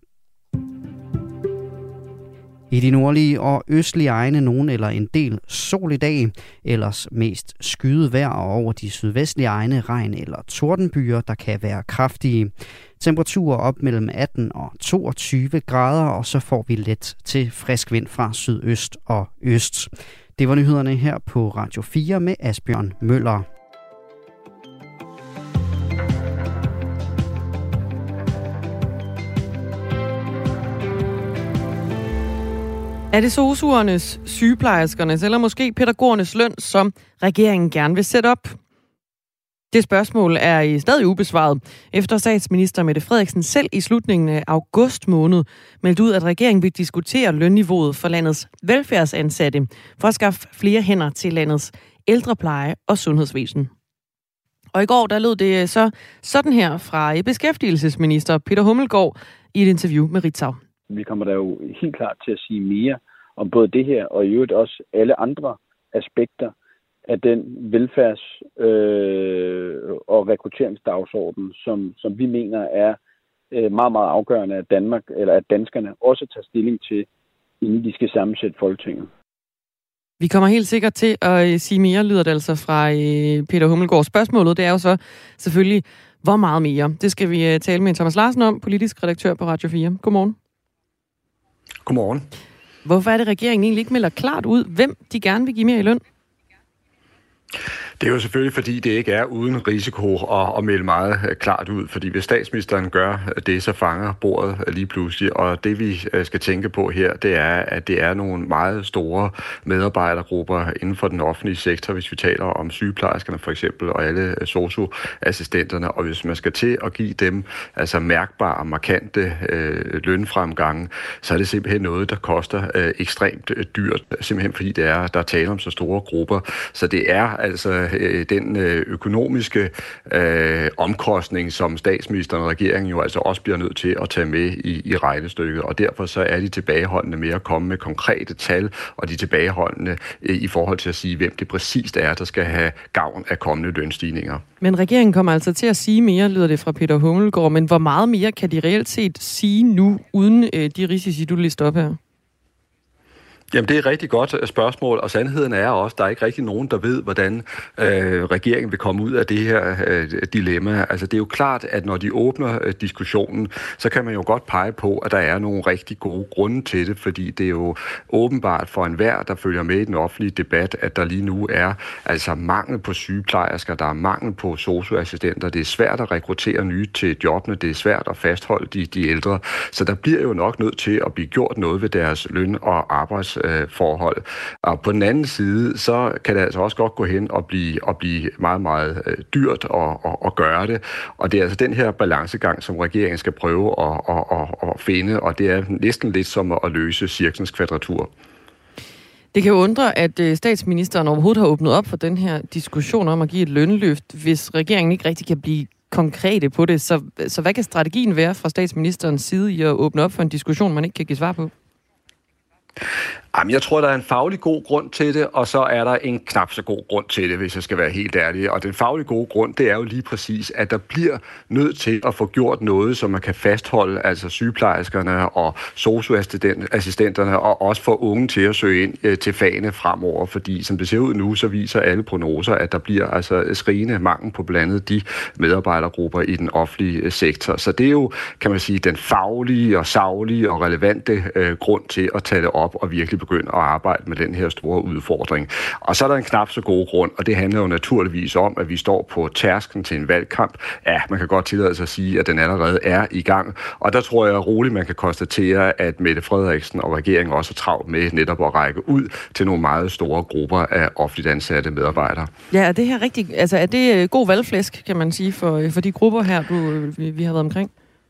I de nordlige og østlige egne nogen eller en del sol i dag, ellers mest skyet vejr, og over de sydvestlige egne regn eller tordenbyer, der kan være kraftige. Temperaturer op mellem atten og toogtyve grader, og så får vi let til frisk vind fra sydøst og øst. Det var nyhederne her på Radio fire med Asbjørn Møller. Er det sosuernes, sygeplejerskernes eller måske pædagogernes løn, som regeringen gerne vil sætte op? Det spørgsmål er i stadig ubesvaret, efter statsminister Mette Frederiksen selv i slutningen af august måned meldte ud, at regeringen vil diskutere lønniveauet for landets velfærdsansatte for at skaffe flere hænder til landets ældrepleje og sundhedsvæsen. Og i går der lød det så sådan her fra beskæftigelsesminister Peter Hummelgaard i et interview med Ritzau. Vi kommer der jo helt klart til at sige mere om både det her og i øvrigt også alle andre aspekter af den velfærds- øh, og rekrutteringsdagsorden, som, som vi mener er øh, meget, meget afgørende, at Danmark eller at danskerne også tager stilling til, inden de skal sammensætte Folketinget. Vi kommer helt sikkert til at sige mere, lyder det altså fra Peter Hummelgaard. Spørgsmålet det er jo så selvfølgelig, Hvor meget mere? Det skal vi tale med Thomas Larsen om, politisk redaktør på Radio fire. Godmorgen. Godmorgen. Hvorfor er det, regeringen egentlig ikke melder klart ud, hvem de gerne vil give mere i løn? Det er jo selvfølgelig, fordi det ikke er uden risiko at, at melde meget klart ud, fordi hvis statsministeren gør det, så fanger bordet lige pludselig, og det vi skal tænke på her, det er, at det er nogle meget store medarbejdergrupper inden for den offentlige sektor, hvis vi taler om sygeplejerskerne for eksempel, og alle sosu-assistenterne, og hvis man skal til at give dem altså mærkbare, markante øh, lønfremgange, så er det simpelthen noget, der koster øh, ekstremt dyrt, simpelthen fordi det er, der er tale om så store grupper, så det er altså den økonomiske øh, omkostning, som statsministeren og regeringen jo altså også bliver nødt til at tage med i, i regnestykket, og derfor så er de tilbageholdende med at komme med konkrete tal, og de tilbageholdende øh, i forhold til at sige, hvem det præcist er, der skal have gavn af kommende lønstigninger. Men regeringen kommer altså til at sige mere, lyder det fra Peter Hummelgaard, men hvor meget mere kan de reelt set sige nu, uden øh, de risici, du lister op her? Jamen, det er et rigtig godt spørgsmål, og sandheden er også, at der er ikke rigtig nogen, der ved, hvordan øh, regeringen vil komme ud af det her øh, dilemma. Altså, det er jo klart, at når de åbner øh, diskussionen, så kan man jo godt pege på, at der er nogle rigtig gode grunde til det, fordi det er jo åbenbart for enhver, der følger med i den offentlige debat, at der lige nu er altså mangel på sygeplejersker, der er mangel på sosu-assistenter, det er svært at rekruttere nye til jobbene, det er svært at fastholde de, de ældre, så der bliver jo nok nødt til at blive gjort noget ved deres løn- og arbejds forhold. Og på den anden side, så kan det altså også godt gå hen og blive, og blive meget, meget øh, dyrt at, at, at gøre det. Og det er altså den her balancegang, som regeringen skal prøve at, at, at, at finde, og det er næsten lidt som at løse cirklens kvadratur. Det kan jo undre, at statsministeren overhovedet har åbnet op for den her diskussion om at give et lønløft, hvis regeringen ikke rigtig kan blive konkrete på det. Så, så hvad kan strategien være fra statsministerens side i at åbne op for en diskussion, man ikke kan give svar på? Jamen, jeg tror, der er en faglig god grund til det, og så er der en knap så god grund til det, hvis jeg skal være helt ærlig. Og den faglige gode grund, det er jo lige præcis, at der bliver nødt til at få gjort noget, så man kan fastholde altså sygeplejerskerne og sosu-assistenterne, og også få unge til at søge ind øh, til fagene fremover. Fordi som det ser ud nu, så viser alle prognoser, at der bliver altså skrigende mangel på blandt andet de medarbejdergrupper i den offentlige sektor. Så det er jo, kan man sige, den faglige og saglige og relevante øh, grund til at tage det op og virkelig begynde at arbejde med den her store udfordring. Og så er der en knap så god grund, og det handler jo naturligvis om, at vi står på tærsklen til en valgkamp. Ja, man kan godt tillade sig at sige, at den allerede er i gang. Og der tror jeg roligt, man kan konstatere, at Mette Frederiksen og regeringen også er travlt med netop at række ud til nogle meget store grupper af offentligt ansatte medarbejdere. Ja, er det her rigtig, altså er det god valgflæsk, kan man sige, for, for de grupper her, du, vi, vi har været omkring?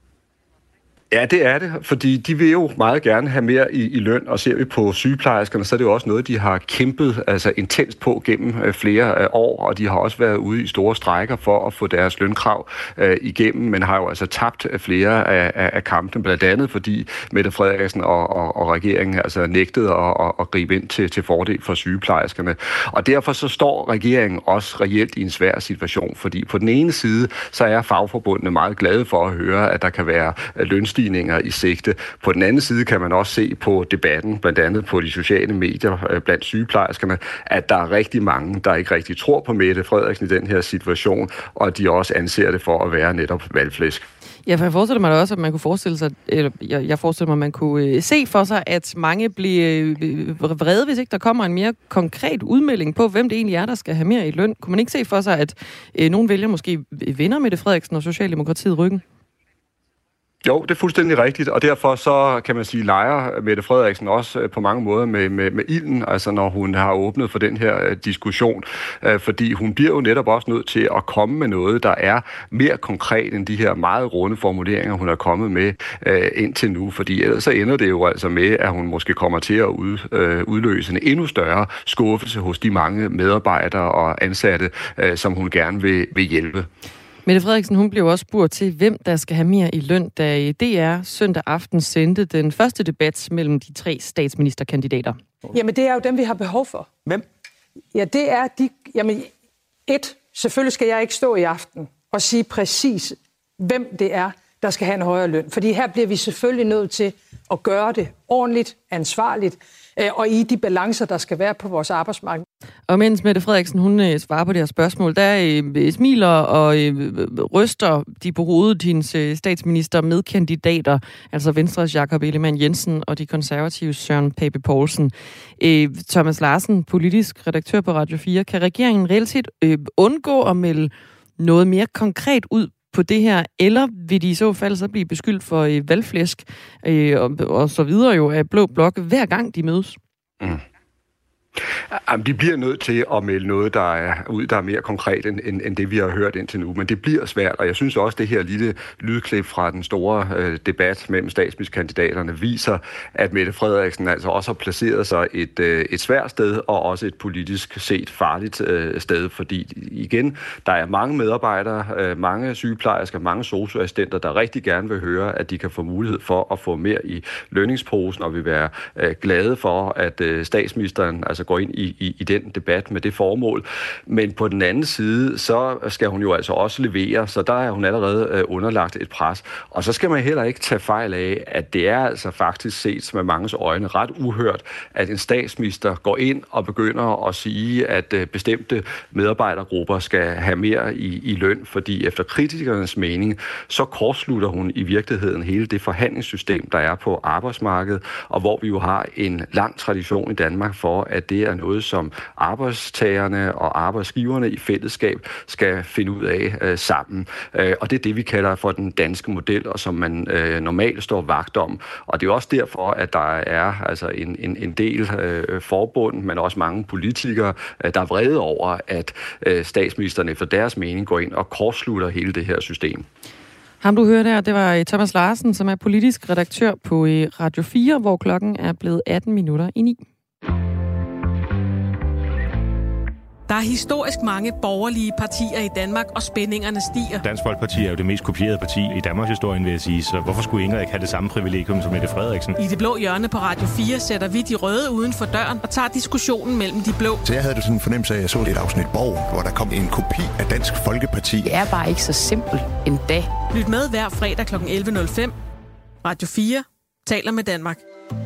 Ja, det er det, fordi de vil jo meget gerne have mere i, i løn, og ser vi på sygeplejerskerne, så er det jo også noget, de har kæmpet altså intenst på gennem øh, flere øh, år, og de har også været ude i store strejker for at få deres lønkrav øh, igennem, men har jo altså tabt flere af, af, af kampene, blandt andet fordi Mette Frederiksen og, og, og regeringen altså nægtede at, at, at gribe ind til, til fordel for sygeplejerskerne. Og derfor så står regeringen også reelt i en svær situation, fordi på den ene side, så er fagforbundene meget glade for at høre, at der kan være lønstigninger i sigte. På den anden side kan man også se på debatten, blandt andet på de sociale medier blandt sygeplejerskerne, at der er rigtig mange, der ikke rigtig tror på Mette Frederiksen i den her situation, og de også anser det for at være netop valgflæsk. Ja, for jeg forestiller mig da også, at man kunne forestille sig, eller jeg, jeg forestiller mig, at man kunne øh, se for sig, at mange bliver øh, vrede, hvis ikke der kommer en mere konkret udmelding på, hvem det egentlig er, der skal have mere i løn. Kunne man ikke se for sig, at øh, nogle vælger måske vinder Mette Frederiksen og Socialdemokratiet ryggen? Jo, det er fuldstændig rigtigt, og derfor så kan man sige, leger Mette Frederiksen også på mange måder med, med, med ilden, altså når hun har åbnet for den her diskussion, fordi hun bliver jo netop også nødt til at komme med noget, der er mere konkret end de her meget runde formuleringer, hun er kommet med øh, indtil nu, fordi ellers så ender det jo altså med, at hun måske kommer til at ud, øh, udløse en endnu større skuffelse hos de mange medarbejdere og ansatte, øh, som hun gerne vil, vil hjælpe. Mette Frederiksen, hun blev også spurgt til, hvem der skal have mere i løn, da D R søndag aften sendte den første debat mellem de tre statsministerkandidater. Jamen, det er jo dem, vi har behov for. Hvem? Ja, det er de... Jamen, et, selvfølgelig skal jeg ikke stå i aften og sige præcis, hvem det er, der skal have en højere løn. Fordi her bliver vi selvfølgelig nødt til at gøre det ordentligt, ansvarligt, øh, og i de balancer, der skal være på vores arbejdsmarked. Og mens Mette Frederiksen hun øh, svarer på det her spørgsmål, der øh, smiler og øh, ryster de på hovedet hendes øh, statsminister med kandidater, altså Venstres Jakob Ellemann-Jensen og de konservatives Søren Pape Poulsen. Øh, Thomas Larsen, politisk redaktør på Radio fire, kan regeringen reelt set øh, undgå at melde noget mere konkret ud på det her, eller vil de i så fald så blive beskyldt for øh, valgflæsk øh, og, og så videre jo af Blå Blok, hver gang de mødes? Mm. Jamen, de bliver nødt til at melde noget, der er ud, der er mere konkret end, end, end det, vi har hørt indtil nu. Men det bliver svært, og jeg synes også, det her lille lydklip fra den store øh, debat mellem statsministerkandidaterne viser, at Mette Frederiksen altså også har placeret sig et, øh, et svært sted, og også et politisk set farligt øh, sted. Fordi igen, der er mange medarbejdere, øh, mange sygeplejersker, mange sosu-assistenter, der rigtig gerne vil høre, at de kan få mulighed for at få mere i lønningsposen, og vil være øh, glade for, at øh, statsministeren altså går ind i, i, i den debat med det formål. Men på den anden side, så skal hun jo altså også levere, så der er hun allerede øh, underlagt et pres. Og så skal man heller ikke tage fejl af, at det er altså faktisk set med manges øjne ret uhørt, at en statsminister går ind og begynder at sige, at øh, bestemte medarbejdergrupper skal have mere i, i løn, fordi efter kritikernes mening, så kortslutter hun i virkeligheden hele det forhandlingssystem, der er på arbejdsmarkedet, og hvor vi jo har en lang tradition i Danmark for, at det er noget, som arbejdstagerne og arbejdsgiverne i fællesskab skal finde ud af øh, sammen. Øh, og det er det, vi kalder for den danske model, og som man øh, normalt står vagt om. Og det er også derfor, at der er altså en, en, en del øh, forbund, men også mange politikere, øh, der er vrede over, at øh, statsministeren efter deres mening går ind og kortslutter hele det her system. Ham du hørte her, det var Thomas Larsen, som er politisk redaktør på Radio fire, hvor klokken er blevet atten minutter i ni. Der er historisk mange borgerlige partier i Danmark, og spændingerne stiger. Dansk Folkeparti er jo det mest kopierede parti i Danmarks historie, vil jeg sige, så hvorfor skulle Ingrid ikke have det samme privilegium som Mette Frederiksen? I Det Blå Hjørne på Radio fire sætter vi de røde uden for døren og tager diskussionen mellem de blå. Så jeg havde det sådan en fornemmelse af, at jeg så et afsnit Borg, hvor der kom en kopi af Dansk Folkeparti. Det er bare ikke så simpelt endda. Lyt med hver fredag klokken elleve nul fem. Radio fire taler med Danmark.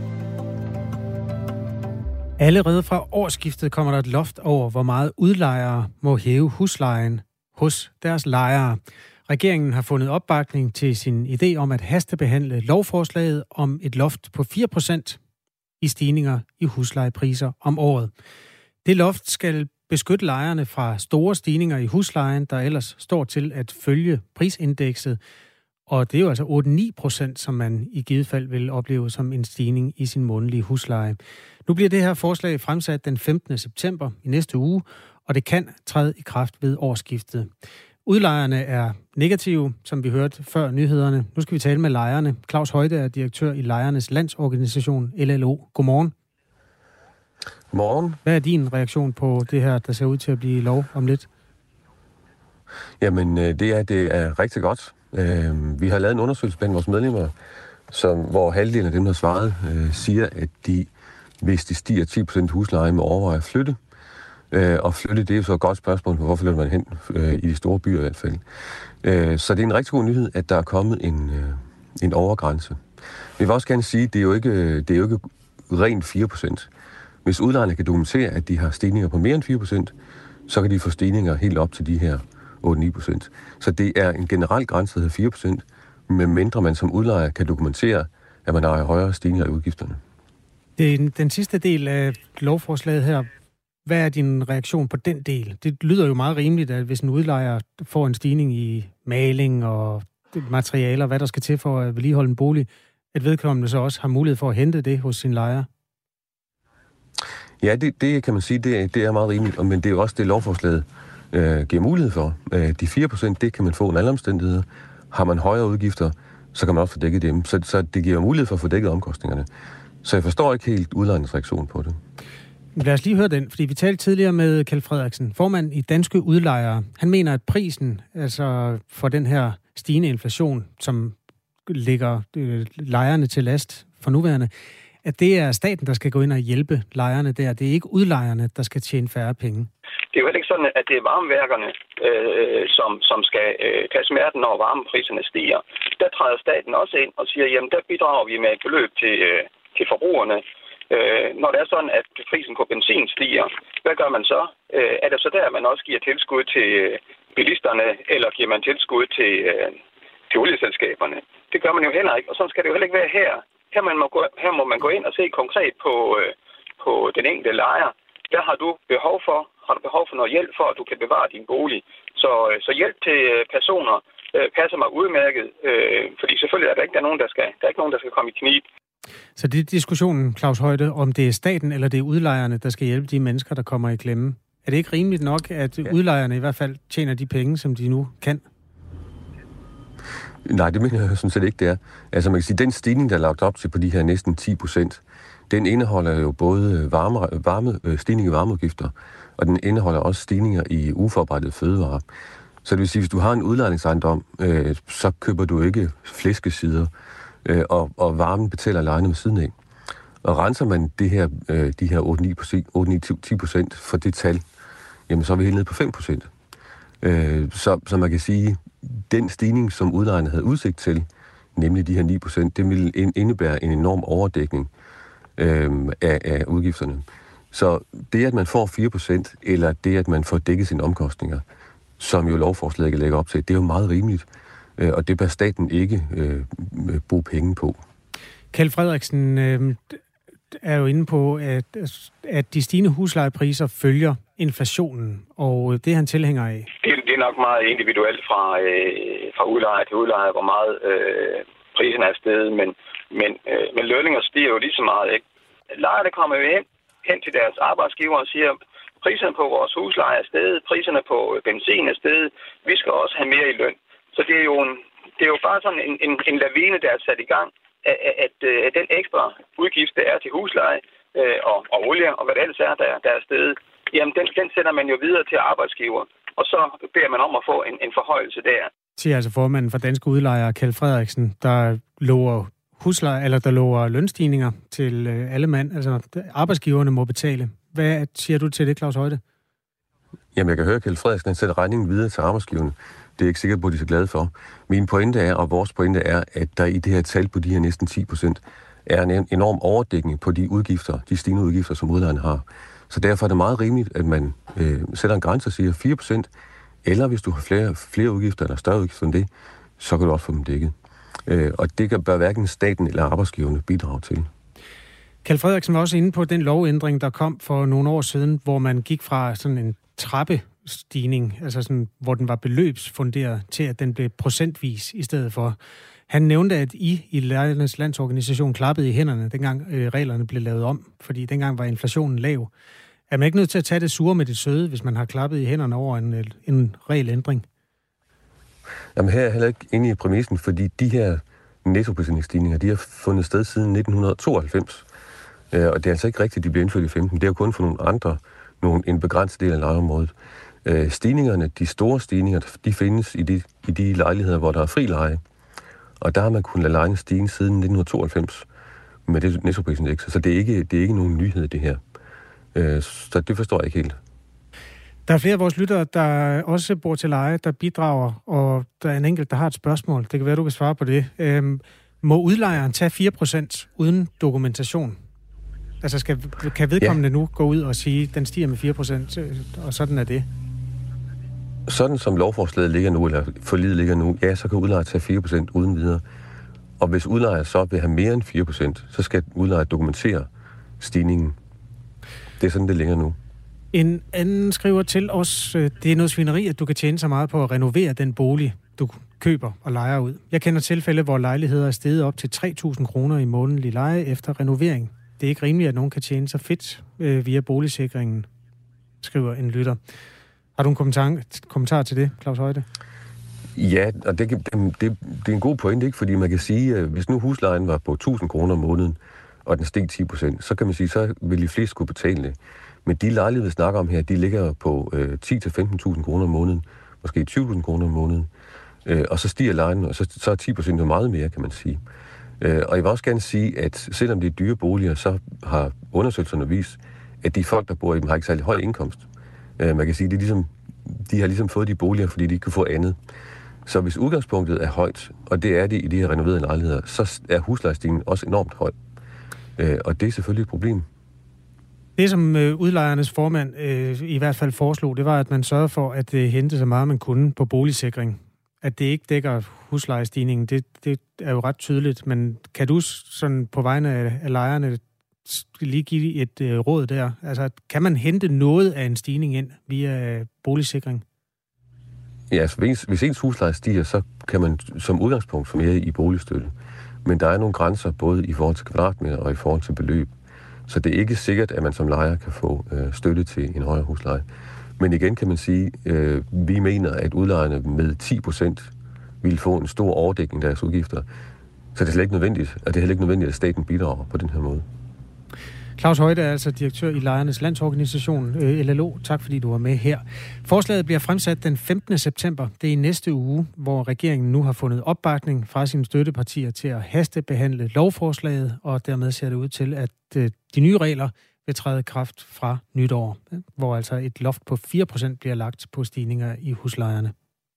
Allerede fra årsskiftet kommer der et loft over, hvor meget udlejere må hæve huslejen hos deres lejere. Regeringen har fundet opbakning til sin idé om at hastebehandle lovforslaget om et loft på fire procent i stigninger i huslejepriser om året. Det loft skal beskytte lejerne fra store stigninger i huslejen, der ellers står til at følge prisindekset. Og det er jo altså otte til ni procent, som man i givet fald vil opleve som en stigning i sin månedlige husleje. Nu bliver det her forslag fremsat den femtende september i næste uge, og det kan træde i kraft ved årsskiftet. Udlejerne er negative, som vi hørte før nyhederne. Nu skal vi tale med lejerne. Claus Højde er direktør i Lejernes Landsorganisation, L L O. Godmorgen. Godmorgen. Hvad er din reaktion på det her, der ser ud til at blive lov om lidt? Jamen, det er, det er rigtig godt. Vi har lavet en undersøgelse blandt vores medlemmer, som, hvor halvdelen af dem, der har svaret, øh, siger, at de, hvis de stiger ti procent husleje, med overvejer at flytte. Øh, og flytte, det er jo så et godt spørgsmål, hvor flytter man hen, øh, i de store byer i hvert fald. Øh, så det er en rigtig god nyhed, at der er kommet en, øh, en overgrænse. Jeg vil også gerne sige, at det er jo ikke, det er jo ikke rent fire procent. Hvis udlejerne kan dokumentere, at de har stigninger på mere end fire procent, så kan de få stigninger helt op til de her otte til ni procent. Så det er en generel grænse, der hedder fire procent, medmindre man som udlejer kan dokumentere, at man har højere stigninger i udgifterne. Det er den sidste del af lovforslaget her. Hvad er din reaktion på den del? Det lyder jo meget rimeligt, at hvis en udlejer får en stigning i maling og materialer, hvad der skal til for at vedligeholde en bolig, at vedkommende så også har mulighed for at hente det hos sin lejer. Ja, det, det kan man sige, det, det er meget rimeligt, men det er jo også det, lovforslaget øh, giver mulighed for. Øh, de fire procent, det kan man få under alle omstændigheder. Har man højere udgifter, så kan man også få dækket dem. Så, så det giver mulighed for at få dækket omkostningerne. Så jeg forstår ikke helt udlejernes reaktion på det. Lad os lige høre den, fordi vi talte tidligere med Kjeld Frederiksen, formand i Danske Udlejere. Han mener, at prisen altså for den her stigende inflation, som ligger øh, lejerne til last for nuværende, at det er staten, der skal gå ind og hjælpe lejerne der. Det er ikke udlejerne, der skal tjene færre penge. Det er jo heller ikke sådan, at det er varmeværkerne, øh, som, som skal øh, tage smerten, når varmepriserne stiger. Der træder staten også ind og siger, jamen der bidrager vi med et beløb til, øh, til forbrugerne. Øh, når det er sådan, at prisen på benzin stiger, hvad gør man så? Øh, er det så der, man også giver tilskud til øh, bilisterne, eller giver man tilskud til, øh, til olieselskaberne? Det gør man jo heller ikke, og sådan skal det jo heller ikke være her. Her, man må, gå, her må man gå ind og se konkret på, øh, på den enkelte lejer. Der har du behov for, har du behov for noget hjælp for, at du kan bevare din bolig. Så, øh, så hjælp til øh, personer øh, passer mig udmærket, øh, fordi selvfølgelig er der ikke der er nogen, der skal, der er ikke nogen, der skal komme i knib. Så det er diskussionen, Claus Højte, om det er staten eller det er udlejerne, der skal hjælpe de mennesker, der kommer i klemme. Er det ikke rimeligt nok, at ja. udlejerne i hvert fald tjener de penge, som de nu kan? Nej, det mener jeg sådan set ikke, det er. Altså man kan sige, den stigning, der er lagt op til på de her næsten ti procent, den indeholder jo både varme, varme, stigning i varmeudgifter, og den indeholder også stigninger i uforarbejdet fødevarer. Så det vil sige, hvis du har en udlejningsejendom, øh, så køber du ikke flæskesider, øh, og, og varmen betaler lejerne ved siden af. Og renser man det her, øh, de her otte til ti procent for det tal, jamen så er vi helt nede på fem procent. Øh, så, så man kan sige, den stigning, som udlejerne havde udsigt til, nemlig de her ni procent, det vil indebære en enorm overdækning øh, af, af udgifterne. Så det, at man får fire procent, eller det, at man får dækket sine omkostninger, som jo lovforslaget lægger op til, det er jo meget rimeligt, øh, og det bør staten ikke øh, bruge penge på. Kjeld Frederiksen øh, er jo inde på, at, at de stigende huslejepriser følger inflationen, og det er han tilhænger af. Det, det er nok meget individuelt fra, øh, fra udlejer til udlejer, hvor meget øh, prisen er steget, men, men, øh, men lønninger stiger jo lige så meget, ikke? Lejerne kommer jo hen, hen til deres arbejdsgiver og siger, priserne på vores husleje er steget, priserne på benzin er steget, vi skal også have mere i løn. Så det er jo, en, det er jo bare sådan en, en, en lavine, der er sat i gang, at, at, at, at den ekstra udgift, der er til husleje øh, og, og olie og hvad det ellers er, der, der er steget, jamen den, den sender man jo videre til arbejdsgiver, og så beder man om at få en, en forhøjelse der. Siger altså formanden for Danske Udlejere, Kjeld Frederiksen, der lover husleje, eller der lover lønstigninger til øh, alle mand, altså arbejdsgiverne må betale. Hvad siger du til det, Claus Højte? Jamen, jeg kan høre, at Kjeld Frederiksen sætter regningen videre til arbejdsgiverne. Det er jeg ikke sikkert på, at de er så glade for. Min pointe er, og vores pointe er, at der i det her tal på de her næsten ti procent, er en enorm overdækning på de udgifter, de stigende udgifter, som udlejerne har. Så derfor er det meget rimeligt, at man øh, sætter en grænse og siger fire procent, eller hvis du har flere, flere udgifter eller større udgifter end det, så kan du også få dem dækket. Øh, og det kan bør hverken staten eller arbejdsgiverne bidrage til. Kjeld Frederiksen var også inde på den lovændring, der kom for nogle år siden, hvor man gik fra sådan en trappestigning, altså sådan, hvor den var beløbsfunderet, til at den blev procentvis i stedet for. Han nævnte, at I i Lejernes Landsorganisation klappede i hænderne, dengang øh, reglerne blev lavet om, fordi dengang var inflationen lav. Er man ikke nødt til at tage det sure med det søde, hvis man har klappet i hænderne over en, en regelændring? Jamen her er jeg heller ikke inde i præmissen, fordi de her nettoprisningsstigninger, de har fundet sted siden nitten tooghalvfems. Øh, og det er altså ikke rigtigt, de blev indført i femten. Det er jo kun for nogle andre, nogle, en begrænset del af lejeområdet. Øh, stigningerne, de store stigninger, de findes i de, i de lejligheder, hvor der er fri leje. Og der har man kunnet lade lejene stige siden nitten tooghalvfems med det nettoprisindeks. Så det er ikke, det er ikke nogen nyhed, det her. Øh, så det forstår jeg ikke helt. Der er flere af vores lyttere, der også bor til leje, der bidrager, og der er en enkelt, der har et spørgsmål. Det kan være, du kan svare på det. Øhm, må udlejeren tage fire procent uden dokumentation? Altså, skal, kan vedkommende ja. nu gå ud og sige, at den stiger med fire procent, og sådan er det? Sådan som lovforslaget ligger nu, eller forliget ligger nu, ja, så kan udlejer tage fire procent uden videre. Og hvis udlejer så vil have mere end fire procent, så skal udlejer dokumentere stigningen. Det er sådan, det ligger nu. En anden skriver til os, det er noget svineri, at du kan tjene så meget på at renovere den bolig, du køber og lejer ud. Jeg kender tilfælde, hvor lejligheder er steget op til tre tusind kroner i månedlig leje efter renovering. Det er ikke rimeligt, at nogen kan tjene så fedt øh, via boligsikringen, skriver en lytter. Har du en kommentar, kommentar til det, Claus Højte? Ja, og det, det, det er en god pointe, ikke? Fordi man kan sige, at hvis nu huslejen var på tusind kroner om måneden, og den steg ti procent, så kan man sige, så vil de fleste kunne betale det. Men de lejligheder, vi snakker om her, de ligger på øh, ti til femten tusind kroner om måneden, måske tyve tusind kroner om måneden. Øh, og så stiger lejen, og så, så er ti procent jo meget mere, kan man sige. Øh, og jeg vil også gerne sige, at selvom det er dyre boliger, så har undersøgelserne vist, at de folk, der bor i dem, har ikke særlig høj indkomst. Øh, man kan sige, at de, ligesom, de har ligesom fået de boliger, fordi de ikke kan få andet. Så hvis udgangspunktet er højt, og det er det i de her renoverede lejligheder, så er huslejestigningen også enormt høj. Øh, og det er selvfølgelig et problem. Det, som øh, udlejernes formand øh, i hvert fald foreslog, det var, at man sørgede for at øh, hente så meget, man kunne på boligsikring. At det ikke dækker huslejestigningen, det, det er jo ret tydeligt. Men kan du sådan på vegne af, af lejerne lige give et øh, råd der? Altså, kan man hente noget af en stigning ind via boligsikring? Ja, altså, hvis, hvis ens husleje stiger, så kan man som udgangspunkt få mere i boligstøtte. Men der er nogle grænser, både i forhold til kvadratmeter og i forhold til beløb. Så det er ikke sikkert, at man som lejer kan få øh, støtte til en højere husleje. Men igen kan man sige, øh, vi mener, at udlejerne med ti procent vil få en stor overdækning af deres udgifter. Så det er slet ikke nødvendigt, og det er heller ikke nødvendigt, at staten bidrager på den her måde. Claus Højde er altså direktør i Lejernes Landsorganisation, L L O. Tak fordi du var med her. Forslaget bliver fremsat den femtende september. Det er i næste uge, hvor regeringen nu har fundet opbakning fra sine støttepartier til at hastebehandle lovforslaget, og dermed ser det ud til, at de nye regler vil træde i kraft fra nytår, hvor altså et loft på fire procent bliver lagt på stigninger i huslejerne.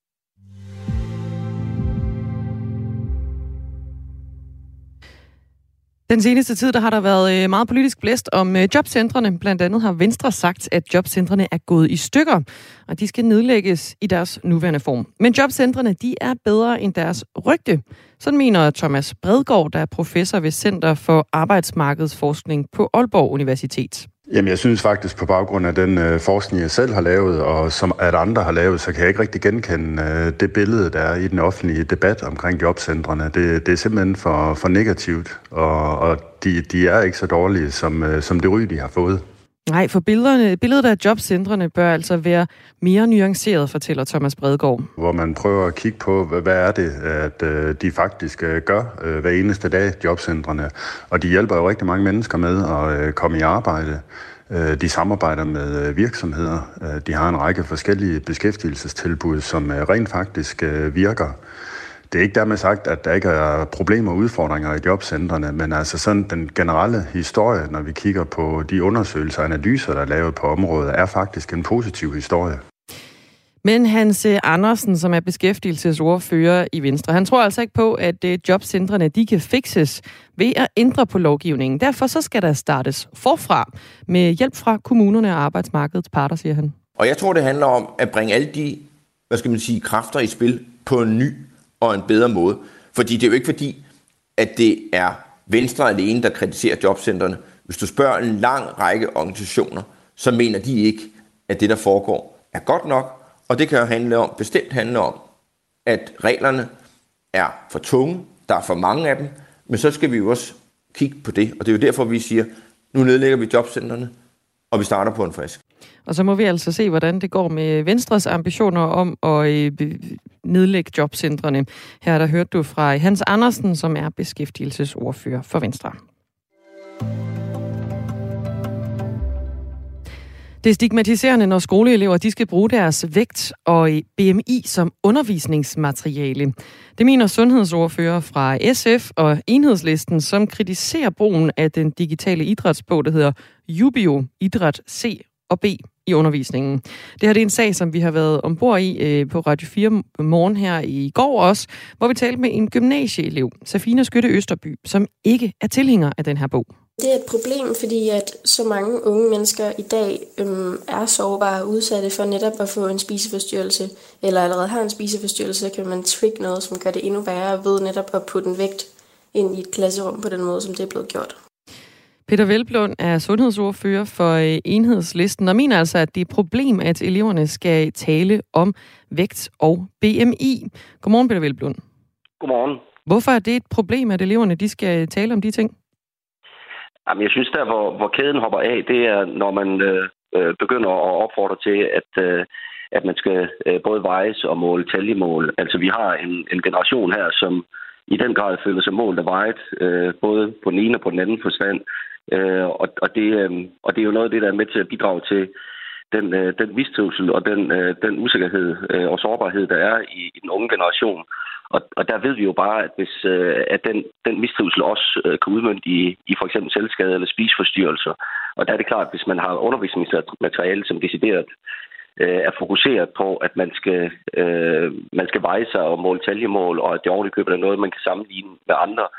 Den seneste tid der har der været meget politisk blæst om jobcentrene. Blandt andet har Venstre sagt, at jobcentrene er gået i stykker, og de skal nedlægges i deres nuværende form. Men jobcentrene, de er bedre end deres rygte. Sådan mener Thomas Bredgaard, der er professor ved Center for Arbejdsmarkedsforskning på Aalborg Universitet. Jamen, jeg synes faktisk, på baggrund af den øh, forskning, jeg selv har lavet, og som at andre har lavet, så kan jeg ikke rigtig genkende øh, det billede, der er i den offentlige debat omkring jobcentrene. Det, det er simpelthen for, for negativt, og, og de, de er ikke så dårlige, som, øh, som det ry, de har fået. Nej, for billederne, billedet af jobcentrene bør altså være mere nuanceret, fortæller Thomas Bredgaard. Hvor man prøver at kigge på, hvad er det, at øh, de faktisk øh, gør øh, hver eneste dag, jobcentrene. Og de hjælper jo rigtig mange mennesker med at øh, komme i arbejde. Øh, de samarbejder med øh, virksomheder. Øh, de har en række forskellige beskæftigelsestilbud, som øh, rent faktisk øh, virker. Det er ikke dermed sagt, at der ikke er problemer og udfordringer i jobcentrene, men altså sådan den generelle historie, når vi kigger på de undersøgelser og analyser, der er lavet på området, er faktisk en positiv historie. Men Hans Andersen, som er beskæftigelsesordfører i Venstre, han tror altså ikke på, at jobcentrene de kan fikses ved at ændre på lovgivningen. Derfor så skal der startes forfra med hjælp fra kommunerne og arbejdsmarkedets parter, siger han. Og jeg tror, det handler om at bringe alle de, hvad skal man sige, kræfter i spil på en ny og en bedre måde. Fordi det er jo ikke fordi, at det er Venstre alene, der kritiserer jobcentrene. Hvis du spørger en lang række organisationer, så mener de ikke, at det, der foregår, er godt nok. Og det kan jo handle om, bestemt handle om, at reglerne er for tunge, der er for mange af dem, men så skal vi jo også kigge på det. Og det er jo derfor, vi siger, nu nedlægger vi jobcentrene, og vi starter på en frisk. Og så må vi altså se, hvordan det går med Venstres ambitioner om at nedlægge jobcentrene. Her der hørte du fra Hans Andersen, som er beskæftigelsesordfører for Venstre. Det er stigmatiserende, når skoleelever de skal bruge deres vægt og B M I som undervisningsmateriale. Det mener sundhedsordfører fra S F og Enhedslisten, som kritiserer brugen af den digitale idrætsbog, der hedder Jubio Idræt C og B i undervisningen. Det her det er en sag, som vi har været ombord i øh, på Radio fire morgen her i går også, hvor vi talte med en gymnasieelev, Safina Skytte Østerby, som ikke er tilhænger af den her bog. Det er et problem, fordi at så mange unge mennesker i dag øhm, er sårbare og udsatte for netop at få en spiseforstyrrelse, eller allerede har en spiseforstyrrelse, så kan man trigge noget, som gør det endnu værre ved netop at putte en vægt ind i et klasserum på den måde, som det er blevet gjort. Peter Hvelplund er sundhedsordfører for Enhedslisten og mener altså, at det er et problem, at eleverne skal tale om vægt og B M I. Godmorgen, Peter Hvelplund. Godmorgen. Hvorfor er det et problem, at eleverne de skal tale om de ting? Jamen, jeg synes, der hvor, hvor kæden hopper af, det er, når man øh, begynder at opfordre til, at, øh, at man skal øh, både vejes og måle taljemål. Altså, vi har en, en generation her, som i den grad føler sig målt og vejet, øh, både på den ene og på den anden forstand. Øh, og, og, det, øh, og det er jo noget af det, der er med til at bidrage til den, øh, den mistrivsel og den, øh, den usikkerhed øh, og sårbarhed, der er i, i den unge generation. Og, og der ved vi jo bare, at hvis øh, at den, den mistrivsel også øh, kan udmønte i, i for eksempel selvskade eller spiseforstyrrelser. Og der er det klart, at hvis man har undervisningsmateriale, som decideret øh, er fokuseret på, at man skal, øh, man skal veje sig og måle taljemål, og at det ovenikøbet er noget, man kan sammenligne med andre,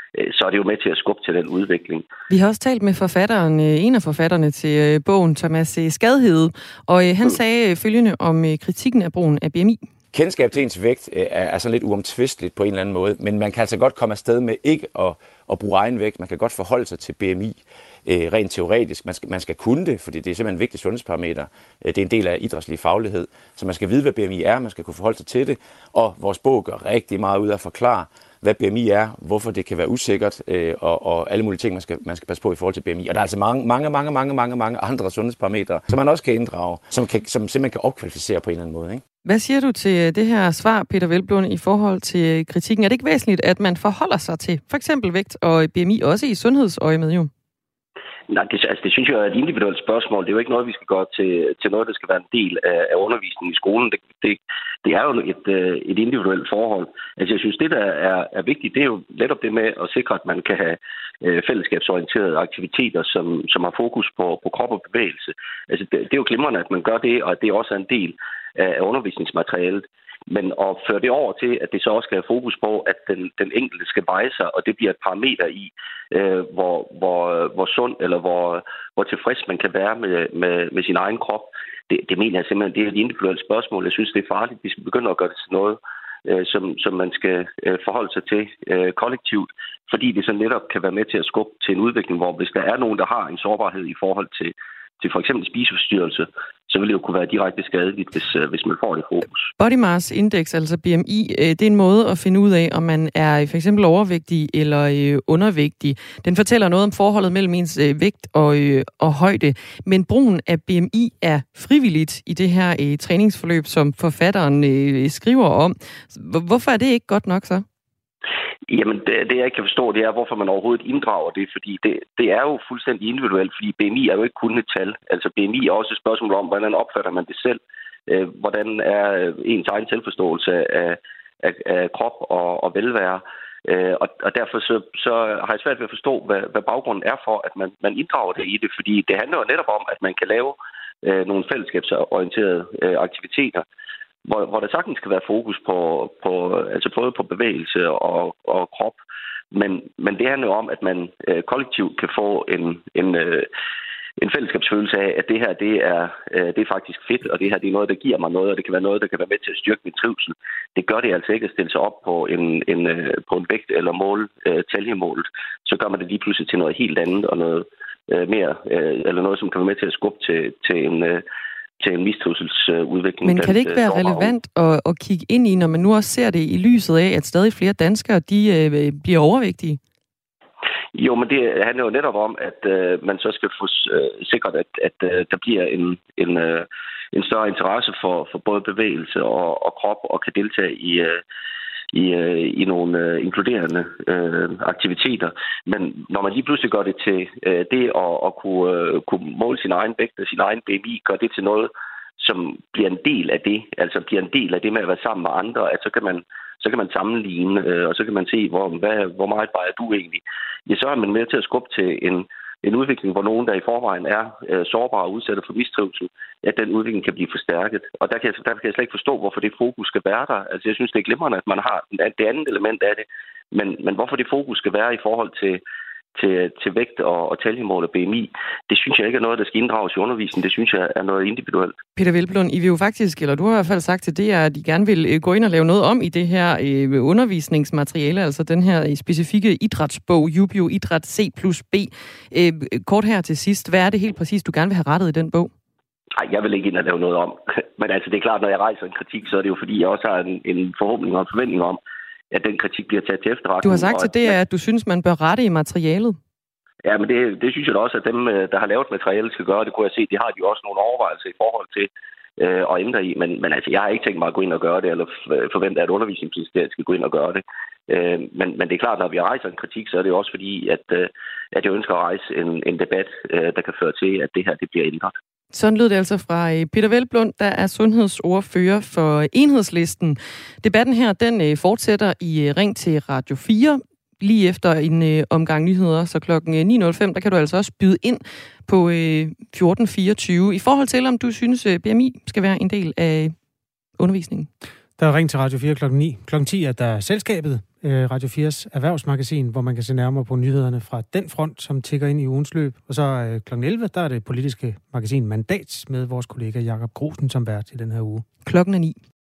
så er det jo med til at skubbe til den udvikling. Vi har også talt med forfatteren, en af forfatterne til bogen, Thomas Skadhede, og han mm. sagde følgende om kritikken af brugen af B M I. Kendskab til ens vægt er sådan lidt uomtvisteligt på en eller anden måde, men man kan altså godt komme afsted med ikke at, at bruge egen vægt. Man kan godt forholde sig til B M I øh, rent teoretisk. Man skal, man skal kunne det, fordi det er simpelthen en vigtig sundhedsparameter. Det er en del af idrætslig faglighed, så man skal vide, hvad B M I er, man skal kunne forholde sig til det, og vores bog gør rigtig meget ud af at forklare, hvad B M I er, hvorfor det kan være usikkert, øh, og, og alle mulige ting, man skal, man skal passe på i forhold til B M I. Og der er altså mange, mange, mange, mange, mange, mange andre sundhedsparametre, som man også kan inddrage, som, kan, som simpelthen kan opkvalificere på en eller anden måde, ikke? Hvad siger du til det her svar, Peter Hvelplund, i forhold til kritikken? Er det ikke væsentligt, at man forholder sig til for eksempel vægt og B M I også i sundhedsøjemed jo? Nej, det, altså, det synes jeg er et individuelt spørgsmål. Det er jo ikke noget, vi skal gøre til, til noget, der skal være en del af, af undervisningen i skolen. Det, det, det er jo et, et individuelt forhold. Altså, jeg synes, det, der er, er vigtigt, det er jo netop det med at sikre, at man kan have øh, fællesskabsorienterede aktiviteter, som, som har fokus på, på krop og bevægelse. Altså, det, det er jo glimrende, at man gør det, og at det også er en del af, af undervisningsmaterialet. Men at føre det over til, at det så også skal have fokus på, at den, den enkelte skal veje sig, og det bliver et parameter i, øh, hvor, hvor, hvor sund eller hvor, hvor tilfreds man kan være med, med, med sin egen krop. Det, det mener jeg simpelthen, det er et individuelt spørgsmål. Jeg synes, det er farligt, hvis vi begynder at gøre det til noget, øh, som, som man skal øh, forholde sig til øh, kollektivt, fordi det så netop kan være med til at skubbe til en udvikling, hvor hvis der er nogen, der har en sårbarhed i forhold til til for eksempel spiseforstyrrelse, så vil det jo kunne være direkte skadeligt, hvis, hvis man får det fokus. Body Mass Index, altså B M I, det er en måde at finde ud af, om man er for eksempel overvægtig eller undervægtig. Den fortæller noget om forholdet mellem ens vægt og, og højde, men brugen af B M I er frivilligt i det her træningsforløb, som forfatteren skriver om. Hvorfor er det ikke godt nok så? Jamen, det, det jeg ikke kan forstå, det er, hvorfor man overhovedet inddrager det, fordi det, det er jo fuldstændig individuelt, fordi B M I er jo ikke kun et tal. Altså B M I er også et spørgsmål om, hvordan opfatter man det selv, øh, hvordan er ens egen selvforståelse af, af, af krop og, og velvære, øh, og, og derfor så, så har jeg svært ved at forstå, hvad, hvad baggrunden er for, at man, man inddrager det i det, fordi det handler jo netop om, at man kan lave øh, nogle fællesskabsorienterede øh, aktiviteter, Hvor, hvor der sagtens skal være fokus på, på altså både på bevægelse og, og krop, men, men det handler jo om, at man øh, kollektivt kan få en, en, øh, en fællesskabsfølelse af, at det her det er, øh, det er faktisk fedt, og det her det er noget, der giver mig noget, og det kan være noget, der kan være med til at styrke min trivsel. Det gør det altså ikke at stille sig op på en, en, øh, på en vægt eller mål, øh, taljemålet. Så gør man det lige pludselig til noget helt andet, og noget øh, mere, øh, eller noget, som kan være med til at skubbe til, til en... Øh, til en mistrivselsudvikling. Men kan det ikke være relevant at, at kigge ind i, når man nu også ser det i lyset af, at stadig flere danskere de, øh, bliver overvægtige? Jo, men det handler jo netop om, at øh, man så skal få øh, sikret, at, at øh, der bliver en, en, øh, en større interesse for, for både bevægelse og, og krop, og kan deltage i... Øh, i, øh, i nogle øh, inkluderende øh, aktiviteter. Men når man lige pludselig gør det til øh, det at, at kunne, øh, kunne måle sin egen vægt og sin egen B M I, gør det til noget, som bliver en del af det, altså bliver en del af det med at være sammen med andre, at så kan man, så kan man sammenligne, øh, og så kan man se, hvor, hvad, hvor meget vejer du egentlig. Ja, så er man med til at skubbe til en En udvikling, hvor nogen, der i forvejen er øh, sårbare og udsatte for mistrivsel, at den udvikling kan blive forstærket. Og der kan, jeg, der kan jeg slet ikke forstå, hvorfor det fokus skal være der. Altså, jeg synes, det er glimrende, at man har det andet element af det. Men, men hvorfor det fokus skal være i forhold til, til, til vægt og, og taljemål og B M I, det synes jeg ikke er noget, der skal inddrages i undervisningen. Det synes jeg er noget individuelt. Peter Hvelplund, I vil jo faktisk, eller du har i hvert fald sagt til det, at I gerne vil gå ind og lave noget om i det her øh, undervisningsmateriale, altså den her specifikke idrætsbog, Jubio Idræt C plus B. Øh, kort her til sidst, hvad er det helt præcis, du gerne vil have rettet i den bog? Nej, jeg vil ikke ind og lave noget om. Men altså, det er klart, når jeg rejser en kritik, så er det jo fordi, jeg også har en, en forhåbning og en forventning om, at den kritik bliver taget til efterretning. Du har sagt til det, at du synes, man bør rette i materialet. Ja, men det, det synes jeg da også, at dem, der har lavet materialet, skal gøre. Det kunne jeg se, de har de også nogle overvejelser i forhold til øh, at ændre i. Men, men altså, jeg har ikke tænkt mig at gå ind og gøre det, eller forvente, at undervisningsministeriet skal gå ind og gøre det. Øh, men, men det er klart, når vi rejser en kritik, så er det også fordi, at, øh, at jeg ønsker at rejse en, en debat, øh, der kan føre til, at det her det bliver ændret. Sådan lød det altså fra Peter Hvelplund, der er sundhedsordfører for Enhedslisten. Debatten her, den fortsætter i Ring til Radio fire. Lige efter en øh, omgang nyheder, så klokken ni nul fem, der kan du altså også byde ind på øh, fjorten fireogtyve i forhold til, om du synes, øh, B M I skal være en del af undervisningen. Der er Ring til Radio fire klokken ni. Klokken ti er der Selskabet. Radio fires erhvervsmagasin, hvor man kan se nærmere på nyhederne fra den front, som tikker ind i ugens løb. Og så klokken elleve, der er det politiske magasin Mandat med vores kollega Jakob Grosen som vært i den her uge. Klokken er ni.